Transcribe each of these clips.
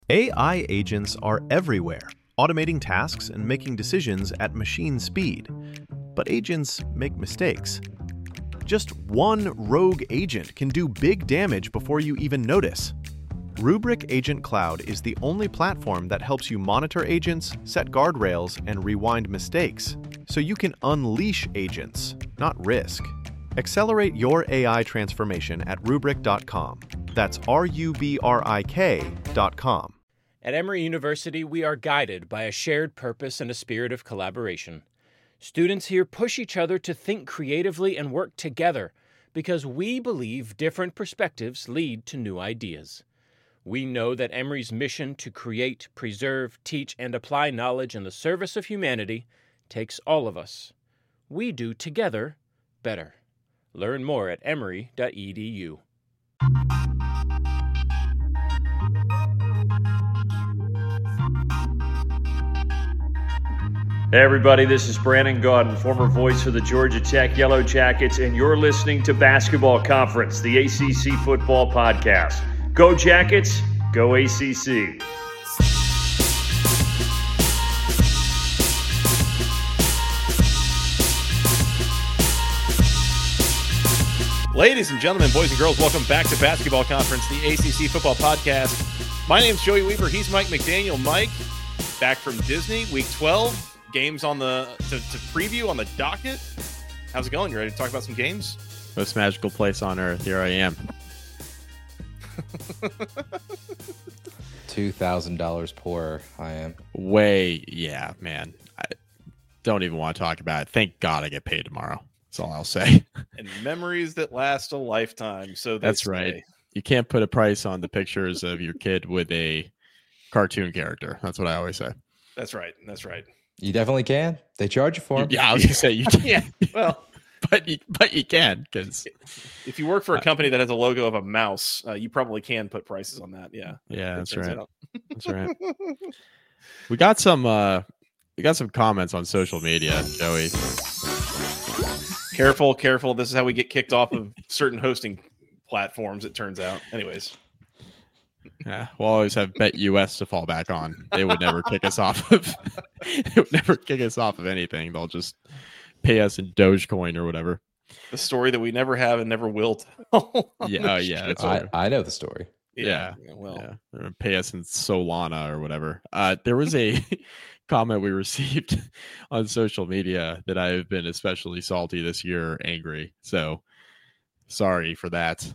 AI agents are everywhere, automating tasks and making decisions at machine speed. But agents make mistakes. Just one rogue agent can do big damage before you even notice. Rubrik Agent Cloud is the only platform that helps you monitor agents, set guardrails, and rewind mistakes, so you can unleash agents, not risk. Accelerate your AI transformation at Rubrik.com. That's RUBRIK.com. At Emory University, we are guided by a shared purpose and a spirit of collaboration. Students here push each other to think creatively and work together because we believe different perspectives lead to new ideas. We know that Emory's mission to create, preserve, teach, and apply knowledge in the service of humanity takes all of us. We do together better. Learn more at emory.edu. Hey everybody, this is Brandon Gaudin, former voice for the Georgia Tech Yellow Jackets, and you're listening to Basketball Conference, the ACC Football Podcast. Go Jackets, go ACC. Ladies and gentlemen, boys and girls, welcome back to Basketball Conference, the ACC Football Podcast. My name's Joey Weaver. He's Mike McDaniel. Mike, back from Disney, Week 12. Games on the to preview on the docket. How's it going? You ready to talk about some games? Most magical place on earth. Here I am. $2,000 poorer I am. Yeah, man. I don't even want to talk about it. Thank God I get paid tomorrow. That's all I'll say. And memories that last a lifetime. So that's right. You can't put a price on the pictures of your kid with a cartoon character. That's what I always say. That's right. That's right. You definitely can. They charge you for them. Yeah, I was gonna say you can. Yeah, well, but you can, because if you work for a company that has a logo of a mouse, you probably can put prices on that. Yeah. Yeah, that's right. That's right. We got some comments on social media, Joey. Careful. This is how we get kicked off of certain hosting platforms, it turns out. Anyways. Yeah, we'll always have BetUS to fall back on. They would never kick us off of anything. They'll just pay us in Dogecoin or whatever. The story that we never have and never will tell. Yeah. I know the story. Yeah. Pay us in Solana or whatever. There was a comment we received on social media that I have been especially salty this year, angry. So sorry for that.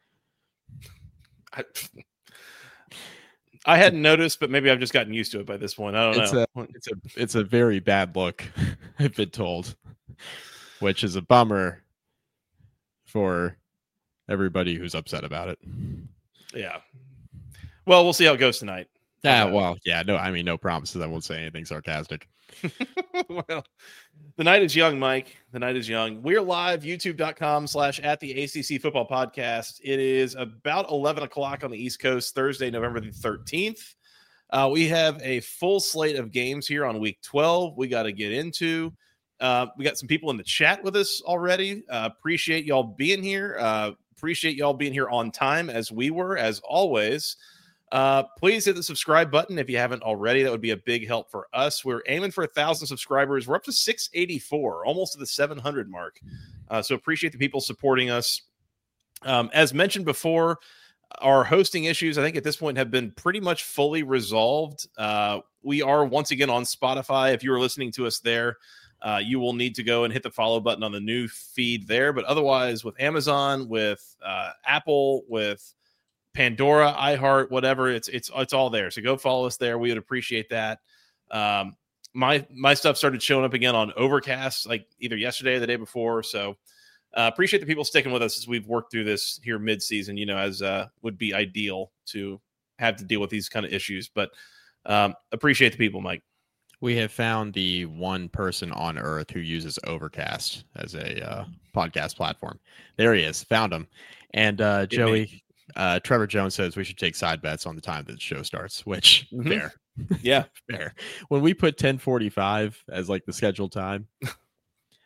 I hadn't noticed, but maybe I've just gotten used to it by this point. I don't know. It's a very bad look, I've been told, which is a bummer for everybody who's upset about it. Yeah. Well, we'll see how it goes tonight. No promises. I won't say anything sarcastic. Well, the night is young, Mike. The night is young. We're live, youtube.com/@the ACC Football Podcast. It is about 11 o'clock on the East Coast, Thursday, November the 13th. We have a full slate of games here on Week 12 we got to get into. We got some people in the chat with us already. Appreciate y'all being here. Appreciate y'all being here on time as we were, as always. Please hit the subscribe button if you haven't already. That would be a big help for us. We're aiming for 1,000 subscribers. We're up to 684, almost to the 700 mark. So appreciate the people supporting us. As mentioned before, our hosting issues, I think at this point have been pretty much fully resolved. We are once again on Spotify. If you are listening to us there, you will need to go and hit the follow button on the new feed there. But otherwise, with Amazon, with Apple, with Pandora, iHeart, whatever, it's all there. So go follow us there. We would appreciate that. My stuff started showing up again on Overcast, like either yesterday or the day before. So appreciate the people sticking with us as we've worked through this here mid-season, as would be ideal to have to deal with these kind of issues. But appreciate the people, Mike. We have found the one person on earth who uses Overcast as a podcast platform. There he is. Found him. And Joey... Trevor Jones says we should take side bets on the time that the show starts, which fair. Yeah. Fair. When we put 10:45 as like the scheduled time,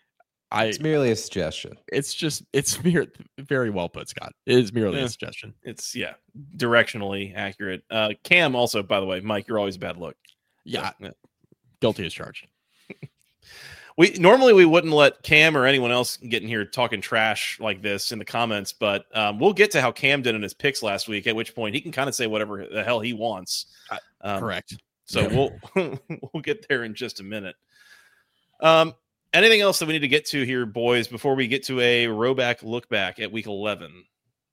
It's merely a suggestion. It's very well put, Scott. It is merely a suggestion. It's directionally accurate. Cam also, by the way, Mike, you're always a bad look. Yeah. Guilty as charged. We normally wouldn't let Cam or anyone else get in here talking trash like this in the comments, but we'll get to how Cam did in his picks last week, at which point he can kind of say whatever the hell he wants. Correct. So we'll get there in just a minute. Anything else that we need to get to here, boys, before we get to a Roback look back at week 11?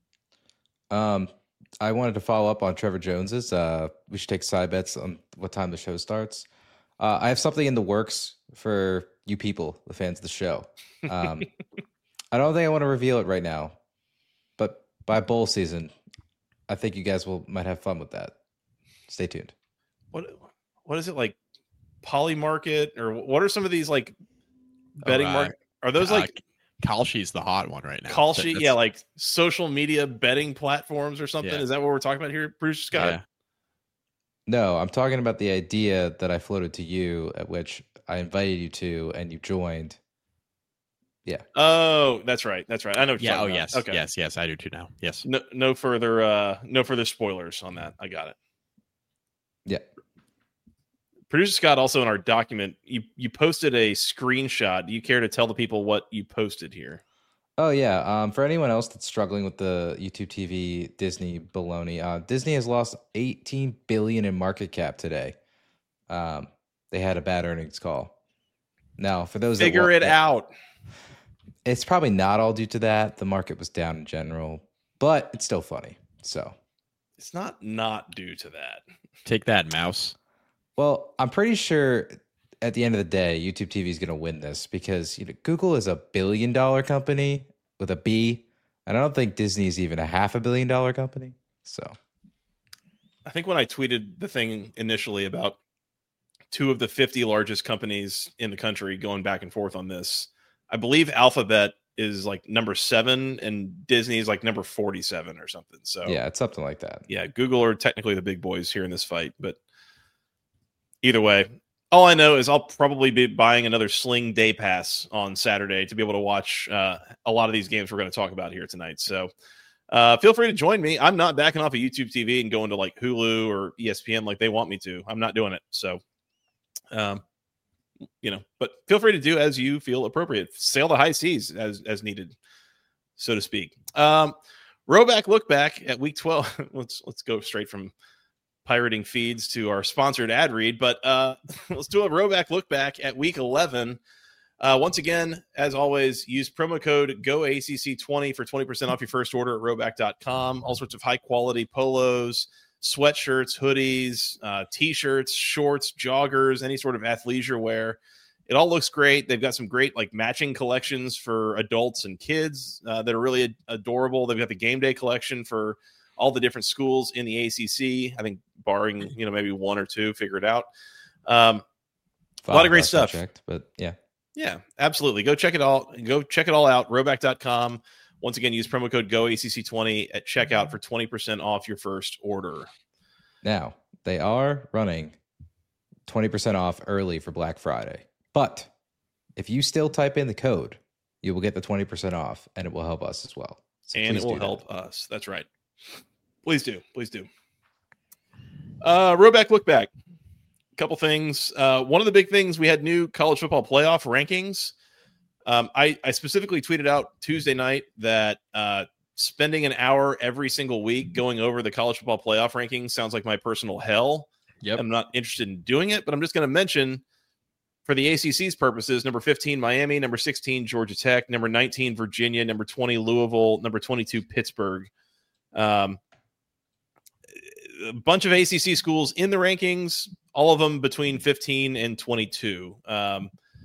I wanted to follow up on Trevor Jones's. We should take side bets on what time the show starts. I have something in the works for you people, the fans of the show. I don't think I want to reveal it right now, but by bowl season, I think you guys might have fun with that. Stay tuned. What is it, like Polymarket, or what are some of these like betting market? Are those like Kalshi's the hot one right now? Kalshi, yeah, like social media betting platforms or something. Yeah. Is that what we're talking about here, Bruce Scott? Yeah. No, I'm talking about the idea that I floated to you, at which I invited you to, and you joined. Yeah. Oh, that's right. That's right. I know. What you're talking about. Yes. Okay. Yes. I do too now. Yes. No further spoilers on that. I got it. Yeah. Producer Scott, also in our document, you posted a screenshot. Do you care to tell the people what you posted here? Oh, yeah. For anyone else that's struggling with the YouTube TV Disney baloney, Disney has lost $18 billion in market cap today. They had a bad earnings call. Now, for those figure it out, it's probably not all due to that. The market was down in general, but it's still funny. So it's not due to that. Take that, mouse. Well, I'm pretty sure at the end of the day, YouTube TV is going to win this because Google is $1 billion company with a B, and I don't think Disney is even a $500 million company. So, I think when I tweeted the thing initially about 2 of the 50 largest companies in the country going back and forth on this, I believe Alphabet is like number 7 and Disney is like number 47 or something. So yeah, it's something like that. Yeah, Google are technically the big boys here in this fight, but either way, all I know is I'll probably be buying another Sling Day Pass on Saturday to be able to watch a lot of these games we're going to talk about here tonight. So feel free to join me. I'm not backing off of YouTube TV and going to like Hulu or ESPN like they want me to. I'm not doing it. So, but feel free to do as you feel appropriate. Sail the high seas as needed, so to speak. Roback look back at week 12. Let's go straight from pirating feeds to our sponsored ad read, but let's do a Roback look back at week 11. Once again, as always, use promo code GOACC20 for 20% off your first order at roback.com. All sorts of high quality polos, sweatshirts, hoodies, t-shirts, shorts, joggers, any sort of athleisure wear. It all looks great. They've got some great like matching collections for adults and kids that are really adorable. They've got the game day collection for all the different schools in the ACC. I think barring, maybe 1 or 2, figure it out. A lot of great stuff. But yeah. Yeah, absolutely. Go check it all out. Roback.com. Once again, use promo code GOACC20 at checkout for 20% off your first order. Now, they are running 20% off early for Black Friday. But if you still type in the code, you will get the 20% off, and it will help us as well. So and it will help us. That's right. Please do. Roback look back. A couple things. One of the big things, we had new college football playoff rankings. I specifically tweeted out Tuesday night that spending an hour every single week going over the college football playoff rankings sounds like my personal hell. Yep. I'm not interested in doing it, but I'm just going to mention for the ACC's purposes, number 15, Miami, number 16, Georgia Tech, number 19, Virginia, number 20, Louisville, number 22, Pittsburgh. A bunch of ACC schools in the rankings, all of them between 15 and 22. A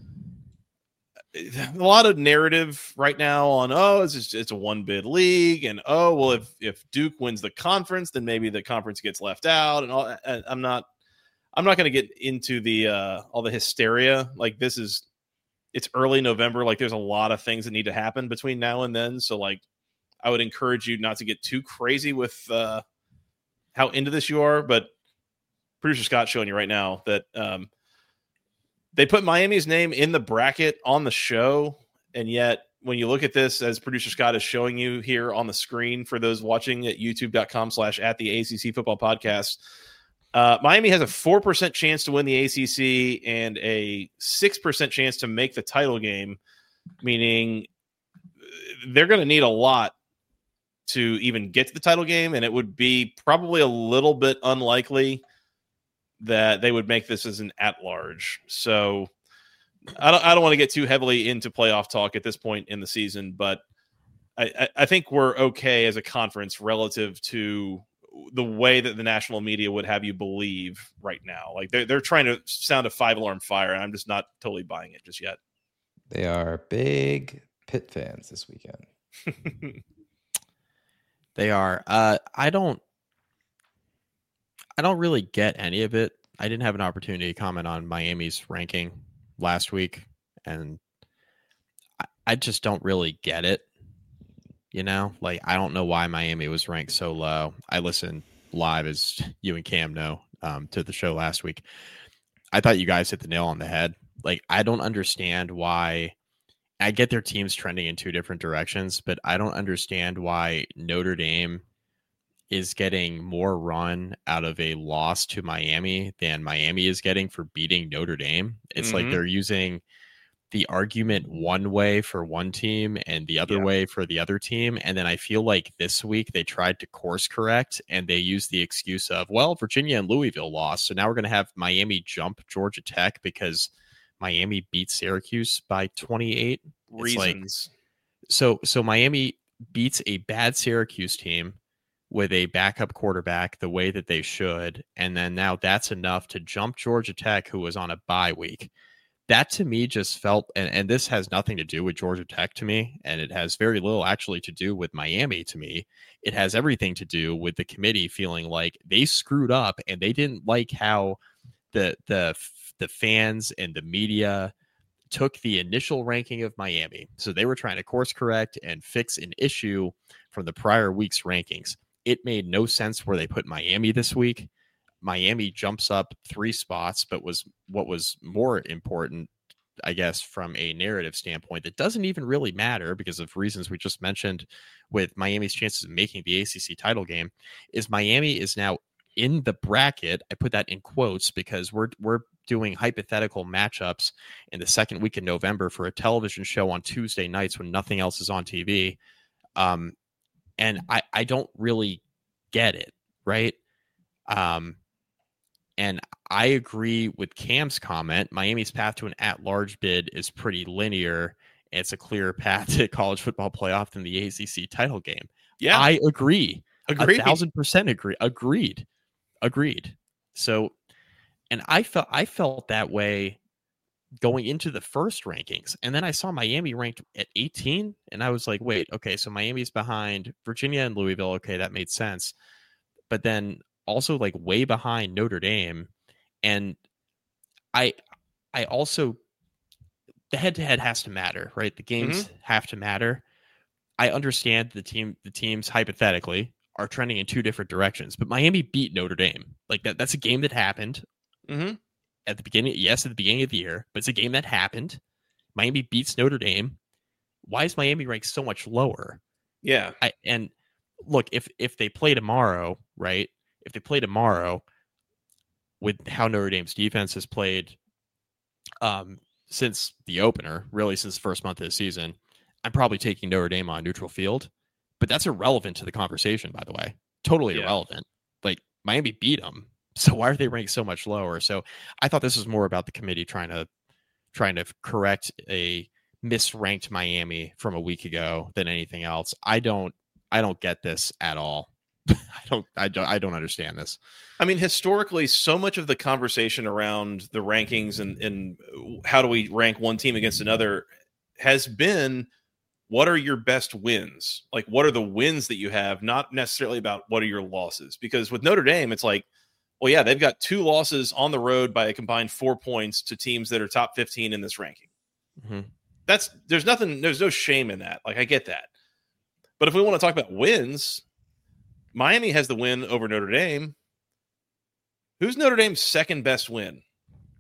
lot of narrative right now on, it's a one bid league. And, if Duke wins the conference, then maybe the conference gets left out and all. I'm not going to get into the, all the hysteria. Like it's early November. Like there's a lot of things that need to happen between now and then. So like, I would encourage you not to get too crazy with, how into this you are, but producer Scott showing you right now that, they put Miami's name in the bracket on the show, And yet, when you look at this, as producer Scott is showing you here on the screen for those watching at youtube.com/@the-ACC football podcast, Miami has a 4% chance to win the ACC and a 6% chance to make the title game, meaning they're going to need a lot to even get to the title game, and it would be probably a little bit unlikely that they would make this as an at-large. So I don't want to get too heavily into playoff talk at this point in the season, but I think we're okay as a conference relative to the way that the national media would have you believe right now. Like they're trying to sound a 5-alarm fire, and I'm just not totally buying it just yet. They are big Pitt fans this weekend. They are. I don't really get any of it. I didn't have an opportunity to comment on Miami's ranking last week, and I just don't really get it. Like I don't know why Miami was ranked so low. I listened live, as you and Cam know, to the show last week. I thought you guys hit the nail on the head. Like I don't understand why. I get their teams trending in two different directions, but I don't understand why Notre Dame is getting more run out of a loss to Miami than Miami is getting for beating Notre Dame. It's like they're using the argument one way for one team and the other way for the other team. And then I feel like this week they tried to course correct and they used the excuse of, well, Virginia and Louisville lost, so now we're going to have Miami jump Georgia Tech because Miami beat Syracuse by 28. Reasons. So Miami beats a bad Syracuse team with a backup quarterback the way that they should, and then now that's enough to jump Georgia Tech, who was on a bye week. That to me just felt, and this has nothing to do with Georgia Tech to me, and it has very little actually to do with Miami to me. It has everything to do with the committee feeling like they screwed up and they didn't like how the fans and the media took the initial ranking of Miami. So they were trying to course correct and fix an issue from the prior week's rankings. It made no sense where they put Miami this week. Miami jumps up 3 spots, but what was more important, I guess, from a narrative standpoint, that doesn't even really matter because of reasons we just mentioned with Miami's chances of making the ACC title game, is Miami is now in the bracket. I put that in quotes because we're doing hypothetical matchups in the second week in November for a television show on Tuesday nights when nothing else is on TV. And I don't really get it, right? And I agree with Cam's comment. Miami's path to an at-large bid is pretty linear. It's a clearer path to college football playoff than the ACC title game. Yeah, I agree. Agreed. 1,000% agree. Agreed. So, and I felt that way going into the first rankings. And then I saw Miami ranked at 18. And I was like, wait, okay, so Miami's behind Virginia and Louisville. Okay, that made sense. But then also like way behind Notre Dame. And I also, the head-to-head has to matter, right? The games have to matter. I understand the teams hypothetically are trending in two different directions, but Miami beat Notre Dame. Like that's a game that happened at the beginning. Yes, at the beginning of the year, but it's a game that happened. Miami beats Notre Dame. Why is Miami ranked so much lower? Yeah. And look, if they play tomorrow, right? If they play tomorrow with how Notre Dame's defense has played since the opener, really since the first month of the season, I'm probably taking Notre Dame on neutral field. But that's irrelevant to the conversation, by the way. Totally irrelevant. Like Miami beat them. So why are they ranked so much lower? So I thought this was more about the committee trying to correct a misranked Miami from a week ago than anything else. I don't get this at all. I don't understand this. I mean, historically, so much of the conversation around the rankings and how do we rank one team against another has been, what are your best wins? Like, what are the wins that you have? Not necessarily about what are your losses. Because with Notre Dame, it's like, well, yeah, they've got 2 losses on the road by a combined 4 points to teams that are top 15 in this ranking. There's no shame in that. Like, I get that. But if we want to talk about wins, Miami has the win over Notre Dame. Who's Notre Dame's second best win?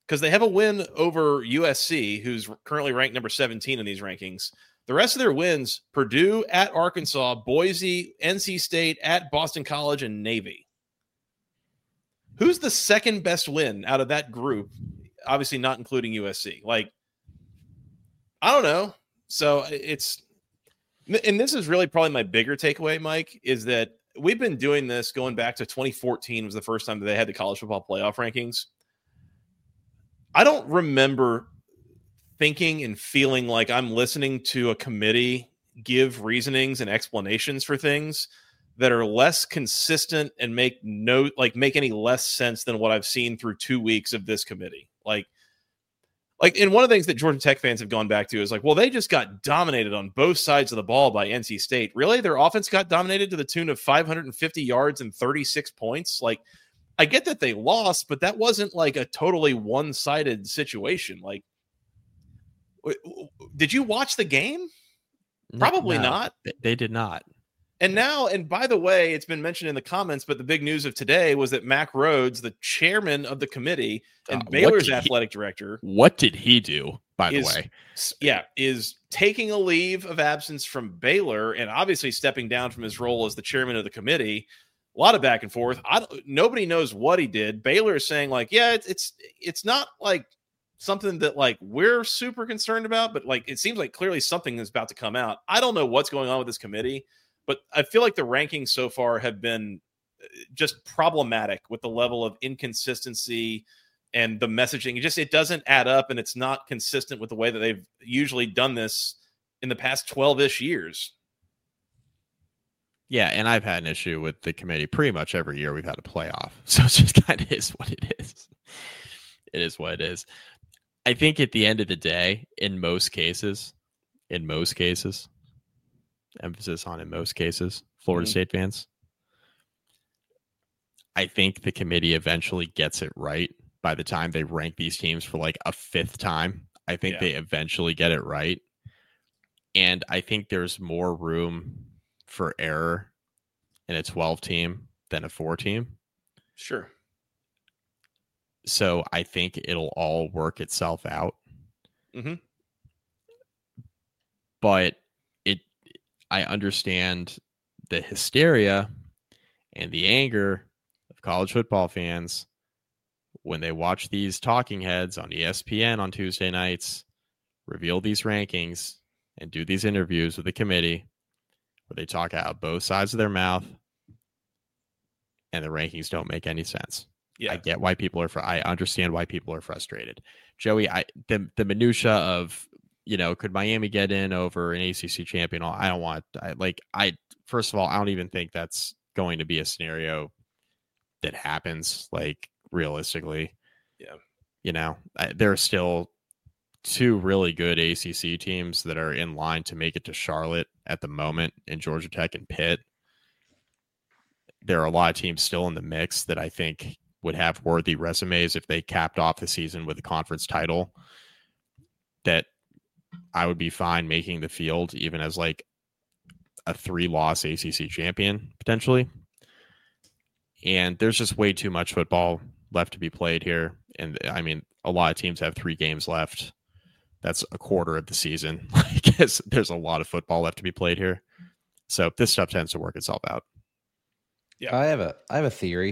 because they have a win over USC, who's currently ranked number 17 in these rankings. The rest of their wins, Purdue, at Arkansas, Boise, NC State, at Boston College, and Navy. Who's the second best win out of that group? Obviously not including USC. Like, I don't know. So and this is really probably my bigger takeaway, Mike, is that we've been doing this going back to 2014 was the first time that they had the college football playoff rankings. I don't remember thinking and feeling like I'm listening to a committee give reasonings and explanations for things that are less consistent and make any less sense than what I've seen through 2 weeks of this committee. And one of the things that Georgia Tech fans have gone back to is like, well, they just got dominated on both sides of the ball by NC State. Really? Their offense got dominated to the tune of 550 yards and 36 points. Like, I get that they lost, but that wasn't like a totally one-sided situation. Like, did you watch the game? Probably not. They did not. And by the way, it's been mentioned in the comments, but the big news of today was that Mack Rhoades, the chairman of the committee and Baylor's athletic director. What did he do, by the way? Yeah, is taking a leave of absence from Baylor and obviously stepping down from his role as the chairman of the committee. A lot of back and forth. Nobody knows what he did. Baylor is saying like, yeah, it's not like something that like we're super concerned about, but like it seems like clearly something is about to come out. I don't know what's going on with this committee. But I feel like the rankings so far have been just problematic with the level of inconsistency and the messaging. It doesn't add up, and it's not consistent with the way that they've usually done this in the past 12-ish years. Yeah, and I've had an issue with the committee pretty much every year we've had a playoff. So it just kind of is what it is. It is what it is. I think at the end of the day, in most cases, emphasis on in most cases, Florida State fans, I think the committee eventually gets it right by the time they rank these teams for like a fifth time. I think they eventually get it right. And I think there's more room for error in a 12 team than a 4 team. Sure. So I think it'll all work itself out. Mm-hmm. But I understand the hysteria and the anger of college football fans when they watch these talking heads on ESPN on Tuesday nights reveal these rankings and do these interviews with the committee where they talk out both sides of their mouth and the rankings don't make any sense. Yeah. I get why I understand why people are frustrated. Joey, the minutia of, could Miami get in over an ACC champion? First of all, I don't even think that's going to be a scenario that happens, like, realistically. Yeah. There are still 2 really good ACC teams that are in line to make it to Charlotte at the moment in Georgia Tech and Pitt. There are a lot of teams still in the mix that I think would have worthy resumes if they capped off the season with a conference title that I would be fine making the field even as like a 3-loss ACC champion potentially. And there's just way too much football left to be played here. And I mean, a lot of teams have 3 games left. That's a quarter of the season. I guess there's a lot of football left to be played here. So this stuff tends to work itself out. Yeah. I have a theory.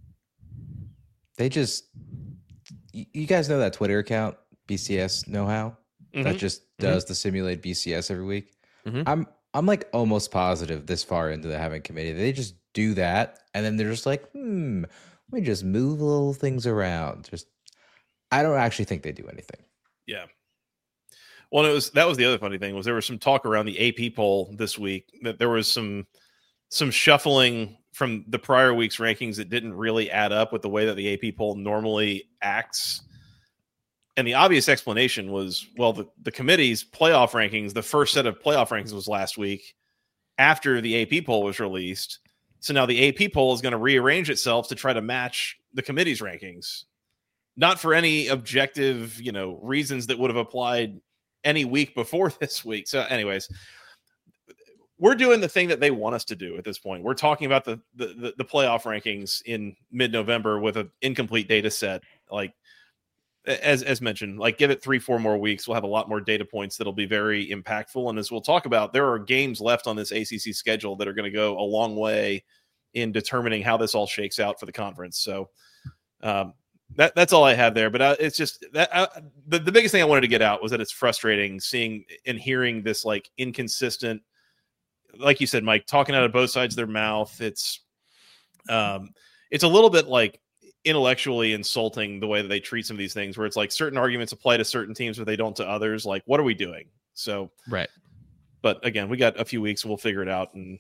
You guys know that Twitter account, BCS Know-How? Mm-hmm. That just does the simulate BCS every week. Mm-hmm. I'm like almost positive this far into the having committee, they just do that, and then they're just like, let me just move little things around. I don't actually think they do anything. Yeah. Well, that was the other funny thing was there was some talk around the AP poll this week that there was some shuffling from the prior week's rankings that didn't really add up with the way that the AP poll normally acts. And the obvious explanation was, well, the committee's playoff rankings, the first set of playoff rankings was last week after the AP poll was released. So now the AP poll is going to rearrange itself to try to match the committee's rankings, not for any objective, reasons that would have applied any week before this week. So anyways, we're doing the thing that they want us to do at this point. We're talking about the playoff rankings in mid-November with an incomplete data set. Like, as mentioned, like give it 3-4 more weeks. We'll have a lot more data points that'll be very impactful. And as we'll talk about, there are games left on this ACC schedule that are going to go a long way in determining how this all shakes out for the conference. So that's all I have there. But it's just that the biggest thing I wanted to get out was that it's frustrating seeing and hearing this like inconsistent, like you said, Mike, talking out of both sides of their mouth. It's a little bit like intellectually insulting the way that they treat some of these things, where it's like certain arguments apply to certain teams, but they don't to others. Like, what are we doing? So, right. But again, we got a few weeks and we'll figure it out. And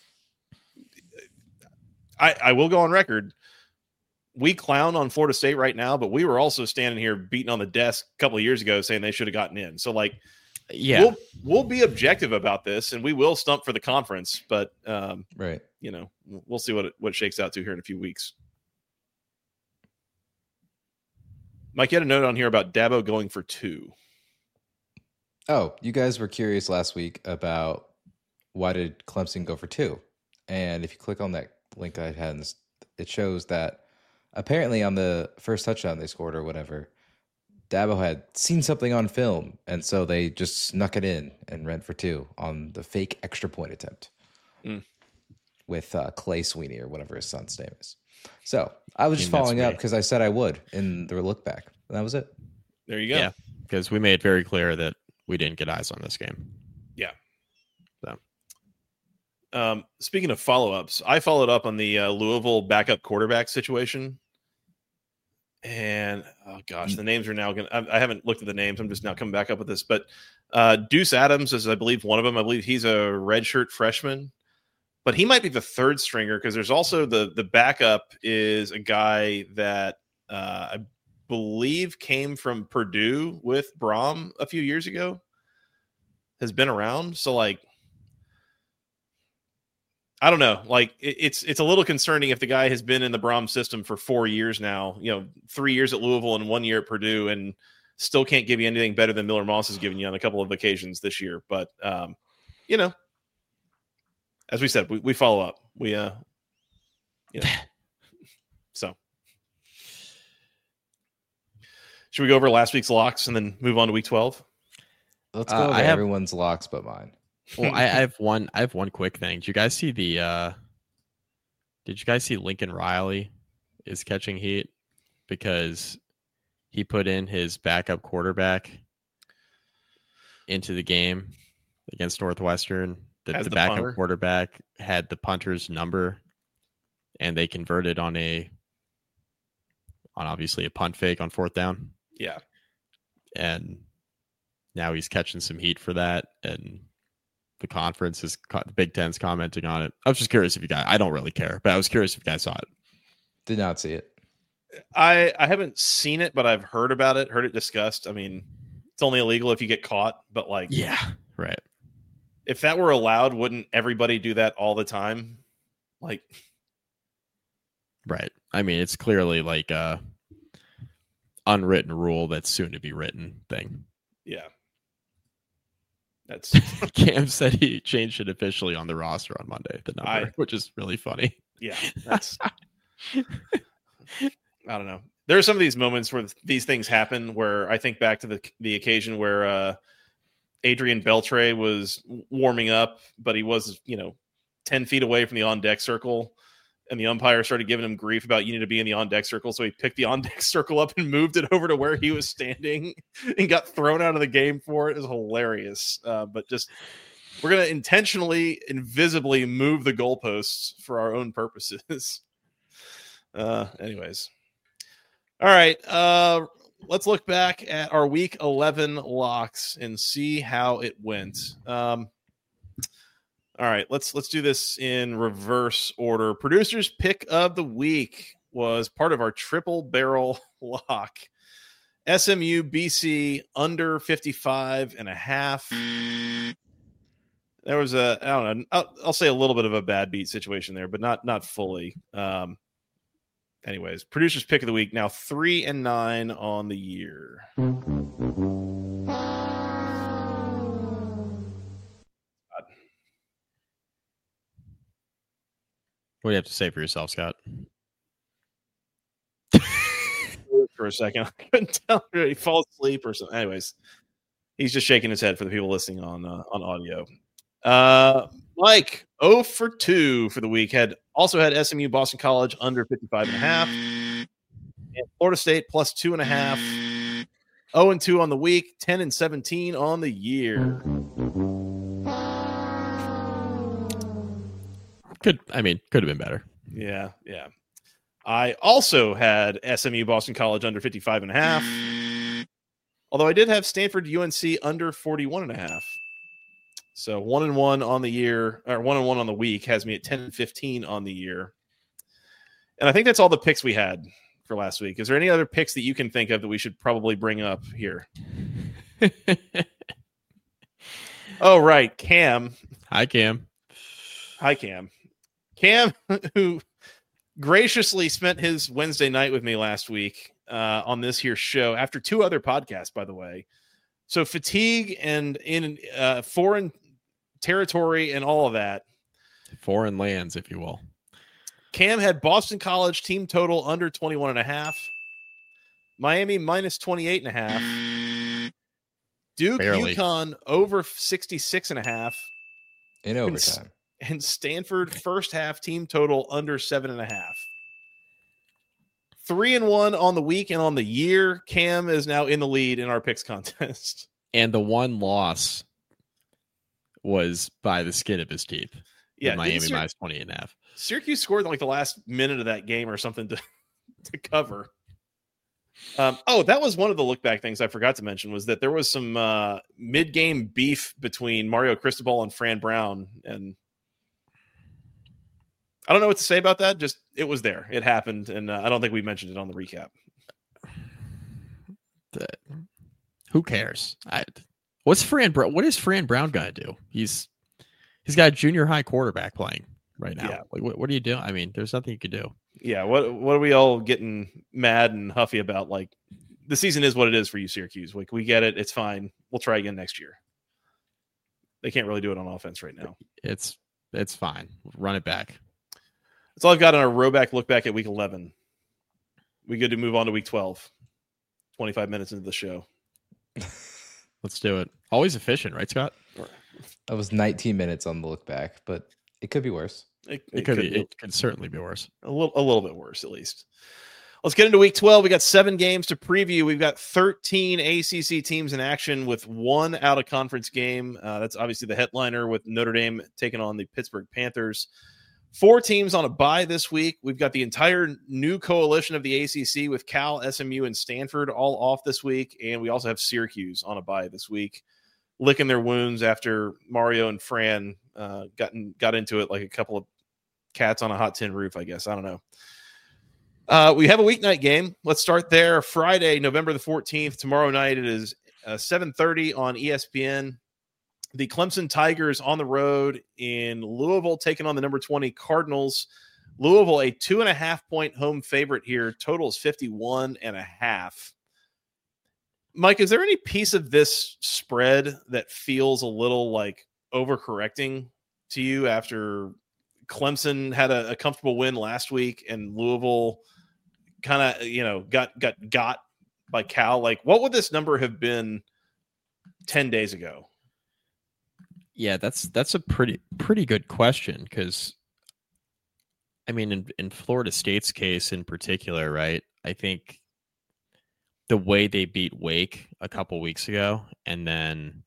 I will go on record. We clown on Florida State right now, but we were also standing here beating on the desk a couple of years ago saying they should have gotten in. So like, yeah, we'll be objective about this and we will stump for the conference, but right. You know, we'll see what it shakes out to here in a few weeks. Mike, you had a note on here about Dabo going for 2. Oh, you guys were curious last week about why did Clemson go for 2? And if you click on that link I had, it shows that apparently on the first touchdown they scored or whatever, Dabo had seen something on film, and so they just snuck it in and ran for 2 on the fake extra point attempt with Clay Sweeney or whatever his son's name is. So I was just following up because I said I would in the look back. And that was it. There you go. Yeah, because we made it very clear that we didn't get eyes on this game. Yeah. So, speaking of follow-ups, I followed up on the Louisville backup quarterback situation. And, oh gosh, the names are now going to – I haven't looked at the names. I'm just now coming back up with this. But Deuce Adams is, I believe, one of them. I believe he's a redshirt freshman. But he might be the third stringer because there's also the backup is a guy that I believe came from Purdue with Brom a few years ago, has been around. So, like, I don't know. Like, it's a little concerning if the guy has been in the Brom system for 4 years now, 3 years at Louisville and 1 year at Purdue, and still can't give you anything better than Miller Moss has given you on a couple of occasions this year. But, as we said, we follow up. So should we go over last week's locks and then move on to week 12? Let's go over everyone's locks but mine. Well, I have one quick thing. Did you guys see Lincoln Riley is catching heat because he put in his backup quarterback into the game against Northwestern? The backup punter. Quarterback had the punter's number, and they converted on obviously a punt fake on 4th down. Yeah. And now he's catching some heat for that. And the conference the Big Ten's commenting on it. I was just curious if you guys, I don't really care, but I was curious if you guys saw it. Did not see it. I haven't seen it, but I've heard about it, heard it discussed. I mean, it's only illegal if you get caught, but like, yeah, right. If that were allowed, wouldn't everybody do that all the time? Like, right. I mean, it's clearly like a unwritten rule that's soon to be written thing. Yeah. That's Cam said he changed it officially on the roster on Monday, the number, which is really funny. Yeah. That's I don't know. There are some of these moments where these things happen where I think back to the occasion where Adrian Beltre was warming up, but he was, 10 feet away from the on-deck circle, and the umpire started giving him grief about you need to be in the on-deck circle, so he picked the on-deck circle up and moved it over to where he was standing and got thrown out of the game for it. It was hilarious. But just we're going to intentionally, invisibly move the goalposts for our own purposes. Anyways. All right. Let's look back at our week 11 locks and see how it went. All right, let's do this in reverse order. Producer's pick of the week was part of our triple barrel lock. SMU BC under 55.5. There was I don't know. I'll say a little bit of a bad beat situation there, but not fully. Anyways, producer's pick of the week now 3-9 on the year. What do you have to say for yourself, Scott? for a second. I couldn't tell if he falls asleep or something. Anyways, he's just shaking his head for the people listening on audio. Mike, 0 for 2 for the week. Also had SMU Boston College under 55.5. And Florida State plus 2.5. 0-2 on the week, 10-17 on the year. Could have been better. Yeah. I also had SMU Boston College under 55.5. Although I did have Stanford UNC under 41.5. So 1-1 on the year, or 1-1 on the week, has me at 10-15 on the year. And I think that's all the picks we had for last week. Is there any other picks that you can think of that we should probably bring up here? Oh, right. Cam. Hi, Cam. Cam, who graciously spent his Wednesday night with me last week on this here show after 2 other podcasts, by the way. So fatigue and in foreign territory and all of that. Foreign lands, if you will. Cam had Boston College team total under 21.5. Miami minus 28.5. Duke Barely. UConn over 66.5. In overtime. And Stanford first half team total under 7.5. 3-1 on the week and on the year. Cam is now in the lead in our picks contest. And the one loss was by the skin of his teeth. Yeah, Miami minus 28.5. Syracuse scored in like the last minute of that game or something to cover. That was one of the look back things I forgot to mention, was that there was some mid-game beef between Mario Cristobal and Fran Brown, and I don't know what to say about that. Just it was there, it happened, and I don't think we mentioned it on the recap. Who cares? What is Fran Brown gonna do? He's got a junior high quarterback playing right now. Yeah. Like what do you do? I mean, there's nothing you can do. Yeah, what are we all getting mad and huffy about? Like, the season is what it is for you, Syracuse. Like, we get it. It's fine. We'll try again next year. They can't really do it on offense right now. It's fine. Run it back. That's all I've got on our look back at week 11. We good to move on to week 12. 25 minutes into the show. Let's do it. Always efficient, right, Scott? That was 19 minutes on the look back, but it could be worse. It could certainly be worse. A little bit worse, at least. Let's get into week 12. We got 7 games to preview. We've got 13 ACC teams in action with 1 out-of-conference game. That's obviously the headliner with Notre Dame taking on the Pittsburgh Panthers. 4 teams on a bye this week. We've got the entire new coalition of the ACC with Cal, SMU, and Stanford all off this week. And we also have Syracuse on a bye this week, licking their wounds after Mario and Fran got into it like a couple of cats on a hot tin roof, I guess. I don't know. We have a weeknight game. Let's start there. Friday, November the 14th. Tomorrow night it is 7:30 on ESPN. The Clemson Tigers on the road in Louisville, taking on the number 20 Cardinals. Louisville, a 2.5-point home favorite here. Total is 51.5. Mike, is there any piece of this spread that feels a little like overcorrecting to you after Clemson had a comfortable win last week and Louisville kind of, got by Cal? Like, what would this number have been 10 days ago? Yeah, that's a pretty good question, because I mean, in Florida State's case in particular, right? I think the way they beat Wake a couple weeks ago, and then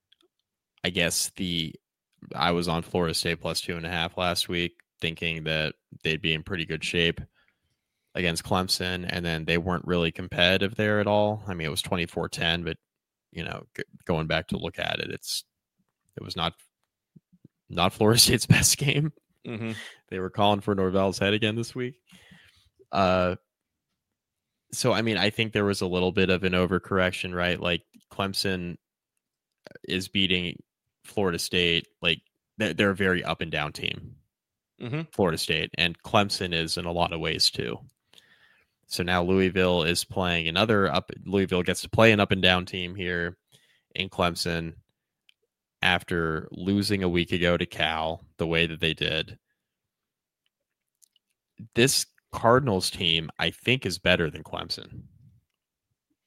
I guess I was on Florida State plus 2.5 last week, thinking that they'd be in pretty good shape against Clemson, and then they weren't really competitive there at all. I mean, it was 24-10, but going back to look at it, it was not Florida State's best game. Mm-hmm. They were calling for Norvell's head again this week. So, I mean, I think there was a little bit of an overcorrection, right? Like, Clemson is beating Florida State. Like, they're a very up and down team, Florida State, and Clemson is in a lot of ways too. So now Louisville is playing Louisville gets to play an up and down team here in Clemson after losing a week ago to Cal the way that they did. This Cardinals team, I think, is better than Clemson.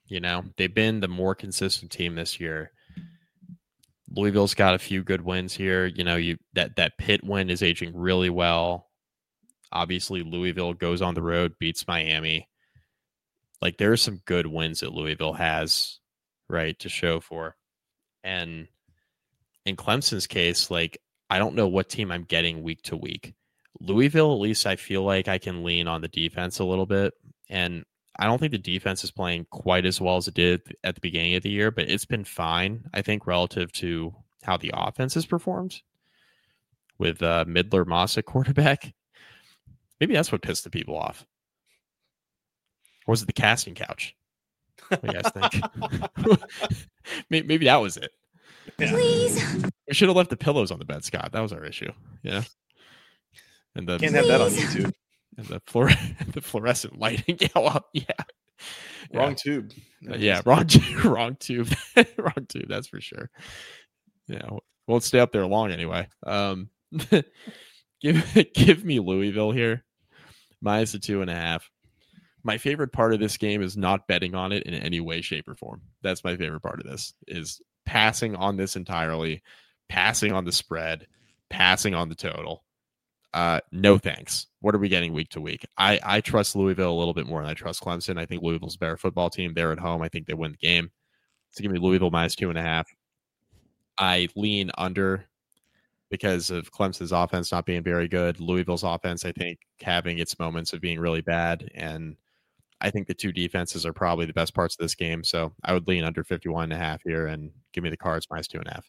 You know, they've been the more consistent team this year. Louisville's got a few good wins here. You know, that Pitt win is aging really well. Obviously, Louisville goes on the road, beats Miami. Like, there are some good wins that Louisville has, right, to show for. And in Clemson's case, like, I don't know what team I'm getting week to week. Louisville, at least I feel like I can lean on the defense a little bit. And I don't think the defense is playing quite as well as it did at the beginning of the year, but it's been fine, I think, relative to how the offense has performed with Midler Moss at quarterback. Maybe that's what pissed the people off. Or was it the casting couch? What do you guys think? Maybe that was it. Yeah. Please. We should have left the pillows on the bed, Scott. That was our issue. Yeah. And the Can't have that on YouTube. And the fluorescent lighting. Yeah. Wrong tube. Yeah, wrong tube. Wrong tube. That's for sure. Yeah, won't stay up there long anyway. Give me Louisville here, minus the 2.5. My favorite part of this game is not betting on it in any way, shape, or form. That's my favorite part of this, is passing on this entirely, passing on the spread, passing on the total. No thanks. What are we getting week to week? I trust Louisville a little bit more than I trust Clemson. I think Louisville's a better football team. They're at home. I think they win the game. So give me Louisville minus 2.5. I lean under because of Clemson's offense not being very good. Louisville's offense, I think, having its moments of being really bad. And I think the two defenses are probably the best parts of this game. So I would lean under 51.5 here and give me the Cards minus 2.5.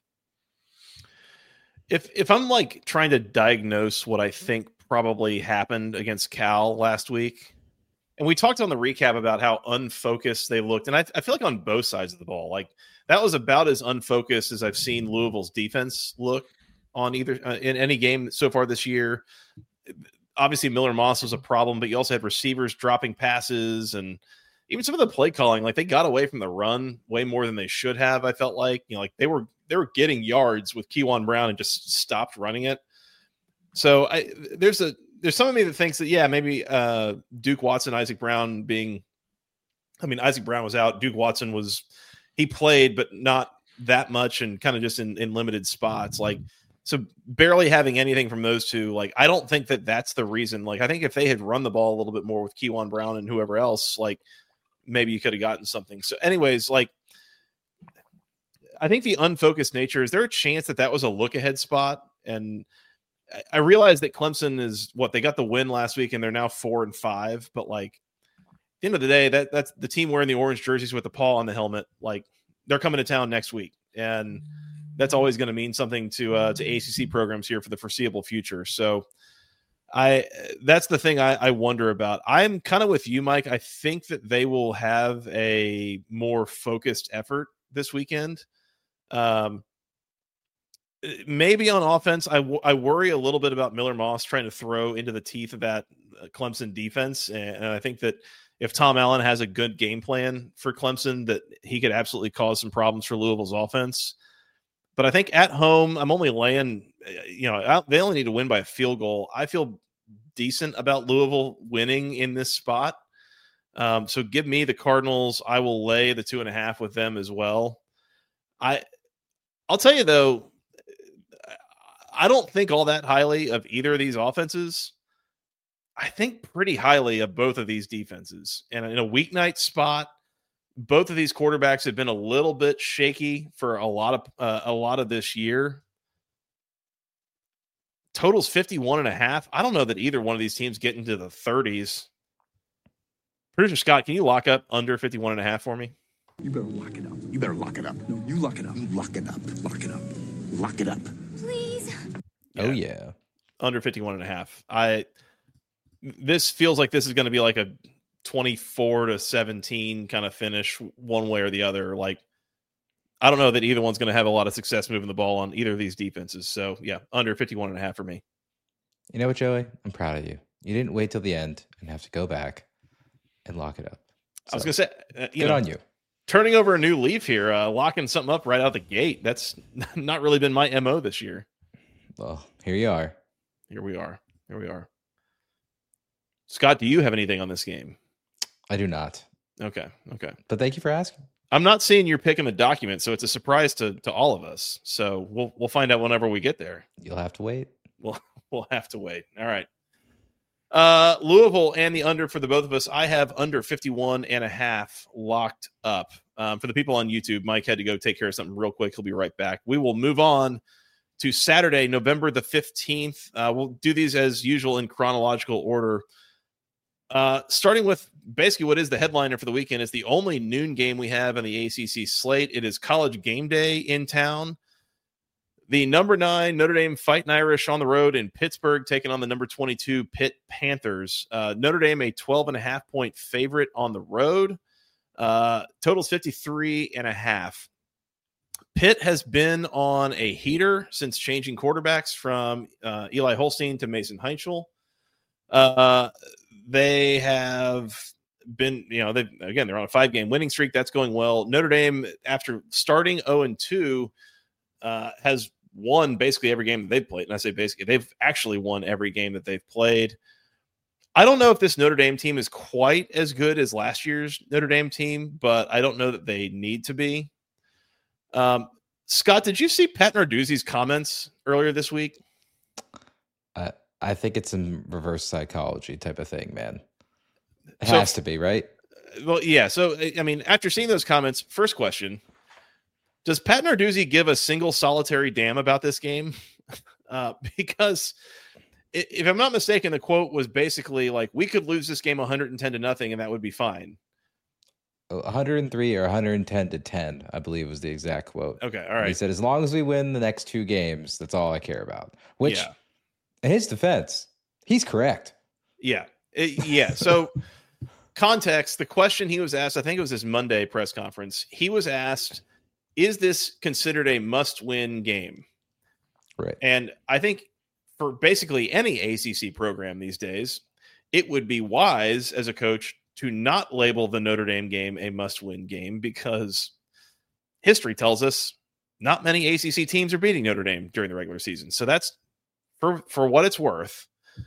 If I'm like trying to diagnose what I think probably happened against Cal last week, and we talked on the recap about how unfocused they looked, and I feel like on both sides of the ball, like that was about as unfocused as I've seen Louisville's defense look on either in any game so far this year. Obviously, Miller Moss was a problem, but you also had receivers dropping passes, and even some of the play calling, like they got away from the run way more than they should have. I felt like, you know, like they were getting yards with Kewan Brown and just stopped running it. So there's some of me that thinks that, yeah, maybe Duke Watson, Isaac Brown Isaac Brown was out. Duke Watson he played, but not that much and kind of just in limited spots. Like, so barely having anything from those two, like, I don't think that that's the reason. Like, I think if they had run the ball a little bit more with Kewan Brown and whoever else, like maybe you could have gotten something. So anyways, like, I think the unfocused nature, is there a chance that was a look ahead spot? And I realize that Clemson they got the win last week and they're now 4-5, but like at the end of the day, that's the team wearing the orange jerseys with the paw on the helmet. Like, they're coming to town next week, and that's always going to mean something to ACC programs here for the foreseeable future. So that's the thing I wonder about. I'm kind of with you, Mike. I think that they will have a more focused effort this weekend. Maybe on offense, I worry a little bit about Miller Moss trying to throw into the teeth of that Clemson defense. And I think that if Tom Allen has a good game plan for Clemson, that he could absolutely cause some problems for Louisville's offense. But I think at home, I'm only laying, they only need to win by a field goal. I feel decent about Louisville winning in this spot. So give me the Cardinals. I will lay the 2.5 with them as well. I'll tell you, though, I don't think all that highly of either of these offenses. I think pretty highly of both of these defenses. And in a weeknight spot, both of these quarterbacks have been a little bit shaky for a lot of this year. Total's 51.5. I don't know that either one of these teams get into the 30s. Producer Scott, can you lock up under 51.5 for me? You better lock it up. You better lock it up. No, you lock it up. You lock it up. Lock it up. Lock it up. Please. Yeah. Oh, yeah. Under 51.5. This feels like this is going to be like a 24-17 kind of finish one way or the other. Like, I don't know that either one's going to have a lot of success moving the ball on either of these defenses. So, yeah, under 51.5 for me. You know what, Joey? I'm proud of you. You didn't wait till the end and have to go back and lock it up. So, I was going to say, good on you. Turning over a new leaf here, locking something up right out the gate. That's not really been my MO this year. Well, here you are. Here we are. Scott, do you have anything on this game? I do not. Okay. But thank you for asking. I'm not seeing your pick in the document, so it's a surprise to all of us. So we'll find out whenever we get there. You'll have to wait. We'll have to wait. All right. Louisville and the under for the both of us. I have under 51.5 locked up. For the people on YouTube, Mike had to go take care of something real quick. He'll be right back. We will move on to Saturday, November the 15th. We'll do these as usual in chronological order. Starting with basically what is the headliner for the weekend. Is the only noon game we have in the ACC slate. It is College Game Day in town. The number 9 Notre Dame Fighting Irish on the road in Pittsburgh, taking on the number 22 Pitt Panthers. Notre Dame a 12.5 point favorite on the road. Totals 53.5. Pitt has been on a heater since changing quarterbacks from Eli Holstein to Mason Heinchel. They have been, they're on a 5-game winning streak. That's going well. Notre Dame, after starting 0-2, has won basically every game that they've played. And I say basically, they've actually won every game that they've played. I don't know if this Notre Dame team is quite as good as last year's Notre Dame team, but I don't know that they need to be. Scott, did you see Pat Narduzzi's comments earlier this week? I think it's some reverse psychology type of thing, man. It has to be, right? Well, yeah. So, I mean, after seeing those comments, first question, does Pat Narduzzi give a single solitary damn about this game? Because if I'm not mistaken, the quote was basically like, we could lose this game 110-0 and that would be fine. 103 or 110-10, I believe was the exact quote. Okay. All right. And he said, as long as we win the next 2 games, that's all I care about. Which, in his defense, he's correct. Yeah. So context, the question he was asked, I think it was his Monday press conference. He was asked, is this considered a must-win game? Right. And I think for basically any ACC program these days, it would be wise as a coach to not label the Notre Dame game a must-win game, because history tells us not many ACC teams are beating Notre Dame during the regular season. So that's for what it's worth.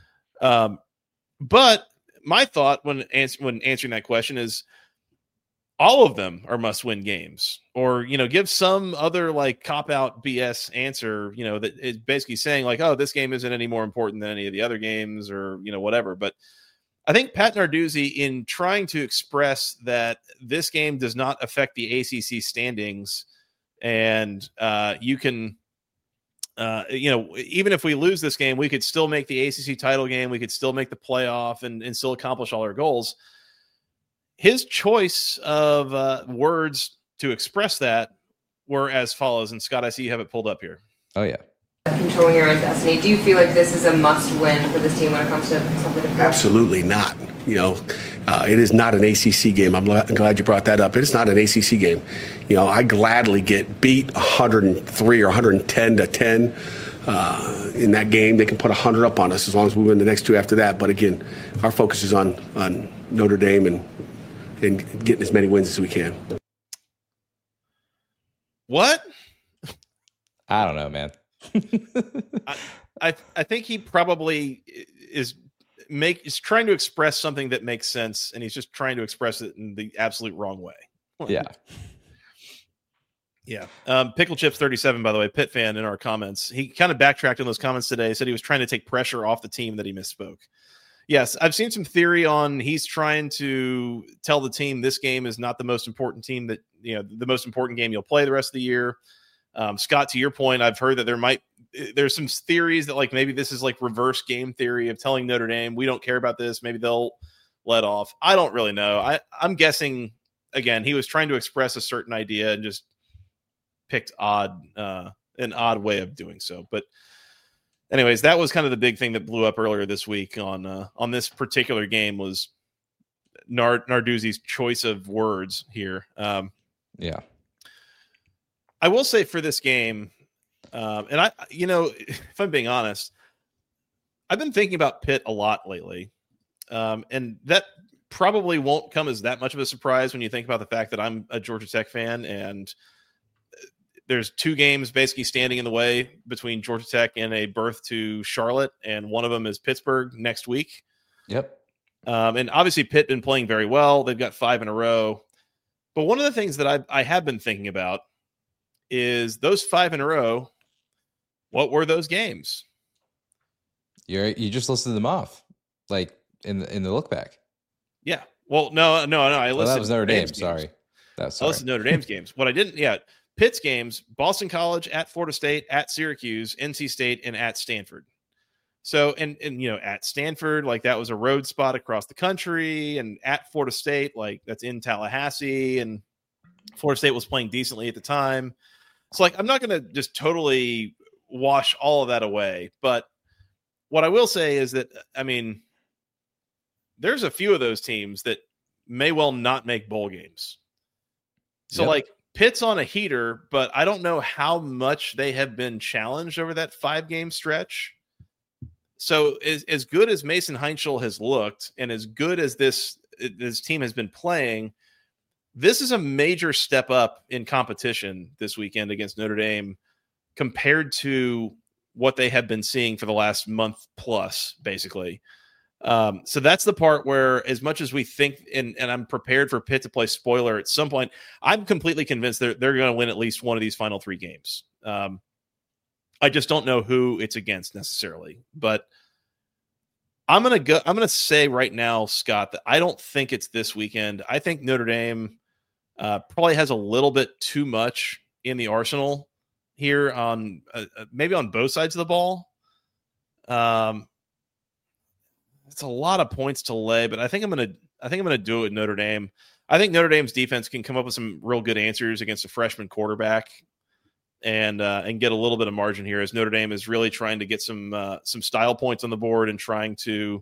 But my thought when answering that question is all of them are must-win games, or, give some other like cop-out BS answer, that is basically saying like, oh, this game isn't any more important than any of the other games, or, whatever. But I think Pat Narduzzi, in trying to express that this game does not affect the ACC standings, and you can, even if we lose this game, we could still make the ACC title game. We could still make the playoff and still accomplish all our goals. His choice of words to express that were as follows. And Scott, I see you have it pulled up here. Oh, yeah. Controlling your own destiny. Do you feel like this is a must-win for this team when it comes to something like that? Absolutely not. It is not an ACC game. I'm glad you brought that up. It is not an ACC game. I gladly get beat 103 or 110-10 in that game. They can put 100 up on us as long as we win the next 2 after that. But again, our focus is on Notre Dame and getting as many wins as we can. What? I don't know, man. I think he probably is trying to express something that makes sense, and he's just trying to express it in the absolute wrong way. Yeah. Pickle Chips 37, by the way, Pitt fan, in our comments, he kind of backtracked on those comments today. Said he was trying to take pressure off the team that he misspoke. Yes, I've seen some theory on he's trying to tell the team this game is not the most important team that, the most important game you'll play the rest of the year. Scott, to your point, I've heard that there's some theories that like maybe this is like reverse game theory of telling Notre Dame, we don't care about this. Maybe they'll let off. I don't really know. I'm guessing, again, he was trying to express a certain idea and just picked an odd way of doing so. But anyways, that was kind of the big thing that blew up earlier this week on this particular game was Narduzzi's choice of words here. Yeah. I will say for this game, and I, if I'm being honest, I've been thinking about Pitt a lot lately. And that probably won't come as that much of a surprise when you think about the fact that I'm a Georgia Tech fan, and there's 2 games basically standing in the way between Georgia Tech and a berth to Charlotte, and one of them is Pittsburgh next week. Yep. And obviously Pitt been playing very well. They've got 5 in a row. But one of the things that I have been thinking about is those 5 in a row. What were those games? You just listed them off, like in the look back. Yeah. Well, no. I listed that was Notre Dame. games. Sorry. I listed Notre Dame's games. What I didn't, Pitt's games: Boston College, at Florida State, at Syracuse, NC State, and at Stanford. So, and at Stanford, like that was a road spot across the country, and at Florida State, like that's in Tallahassee, and Florida State was playing decently at the time. So, like, I'm not going to just totally wash all of that away, but what I will say is that, I mean, there's a few of those teams that may well not make bowl games. So, like, Pitt's on a heater, but I don't know how much they have been challenged over that 5-game stretch. So, as good as Mason Heinschel has looked, and as good as this team has been playing, this is a major step up in competition this weekend against Notre Dame compared to what they have been seeing for the last month plus, basically. So that's the part where, as much as we think, and I'm prepared for Pitt to play spoiler at some point, I'm completely convinced they're going to win at least one of these final 3 games. I just don't know who it's against necessarily, but I'm going to say right now, Scott, that I don't think it's this weekend. I think Notre Dame probably has a little bit too much in the arsenal here on maybe on both sides of the ball. It's a lot of points to lay, but I think I'm going to do it with Notre Dame. I think Notre Dame's defense can come up with some real good answers against a freshman quarterback, and get a little bit of margin here as Notre Dame is really trying to get some style points on the board and trying to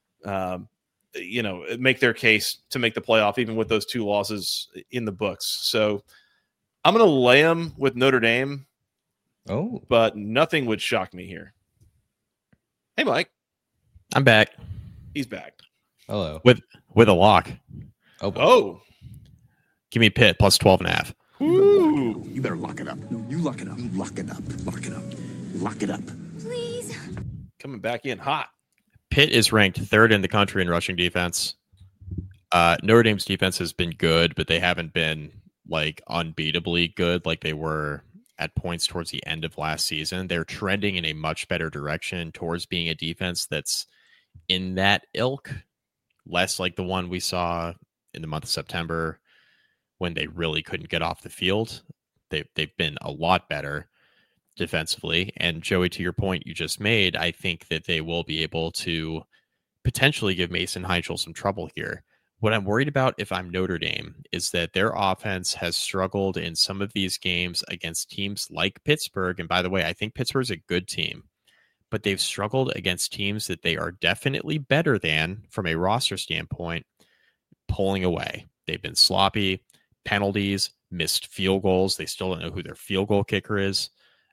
make their case to make the playoff, even with those 2 losses in the books. So I'm going to lay them with Notre Dame. Oh, but nothing would shock me here. Hey, Mike. I'm back. He's back. Hello. With a lock. Oh. Give me Pitt plus 12.5. Ooh. You better lock it up. No, you lock it up. You lock it up. Lock it up. Lock it up. Please. Coming back in hot. Pitt is ranked 3rd in the country in rushing defense. Notre Dame's defense has been good, but they haven't been like unbeatably good like they were at points towards the end of last season. They're trending in a much better direction towards being a defense that's in that ilk, less like the one we saw in the month of September when they really couldn't get off the field. They've been a lot better defensively. And Joey, to your point you just made, I think that they will be able to potentially give Mason Heinschel some trouble here. What I'm worried about if I'm Notre Dame is that their offense has struggled in some of these games against teams like Pittsburgh. And by the way, I think Pittsburgh's a good team, but they've struggled against teams that they are definitely better than from a roster standpoint, pulling away. They've been sloppy, penalties, missed field goals. They still don't know who their field goal kicker is.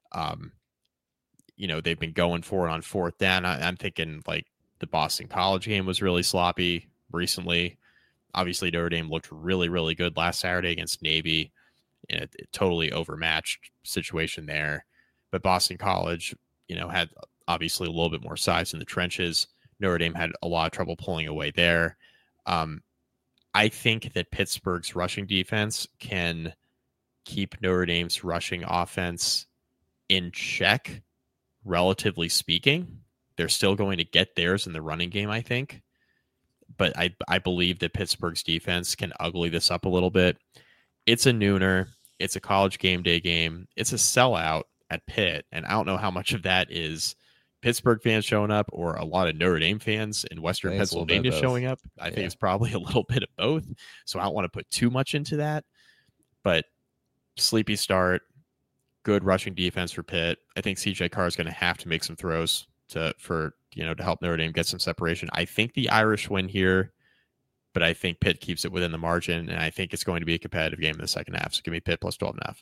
They've been going for it on 4th down. I'm thinking like the Boston College game was really sloppy recently. Obviously, Notre Dame looked really, really good last Saturday against Navy in a totally overmatched situation there. But Boston College, had obviously a little bit more size in the trenches. Notre Dame had a lot of trouble pulling away there. I think that Pittsburgh's rushing defense can keep Notre Dame's rushing offense in check, relatively speaking. They're still going to get theirs in the running game, I think. But I believe that Pittsburgh's defense can ugly this up a little bit. It's a nooner. It's a college game day game. It's a sellout at Pitt. And I don't know how much of that is Pittsburgh fans showing up or a lot of Notre Dame fans in Western Pennsylvania showing up. I think it's probably a little bit of both. So I don't want to put too much into that. But sleepy start, good rushing defense for Pitt. I think CJ Carr is going to have to make some throws to help Notre Dame get some separation. I think the Irish win here, but I think Pitt keeps it within the margin, and I think it's going to be a competitive game in the second half. So give me Pitt plus 12.5.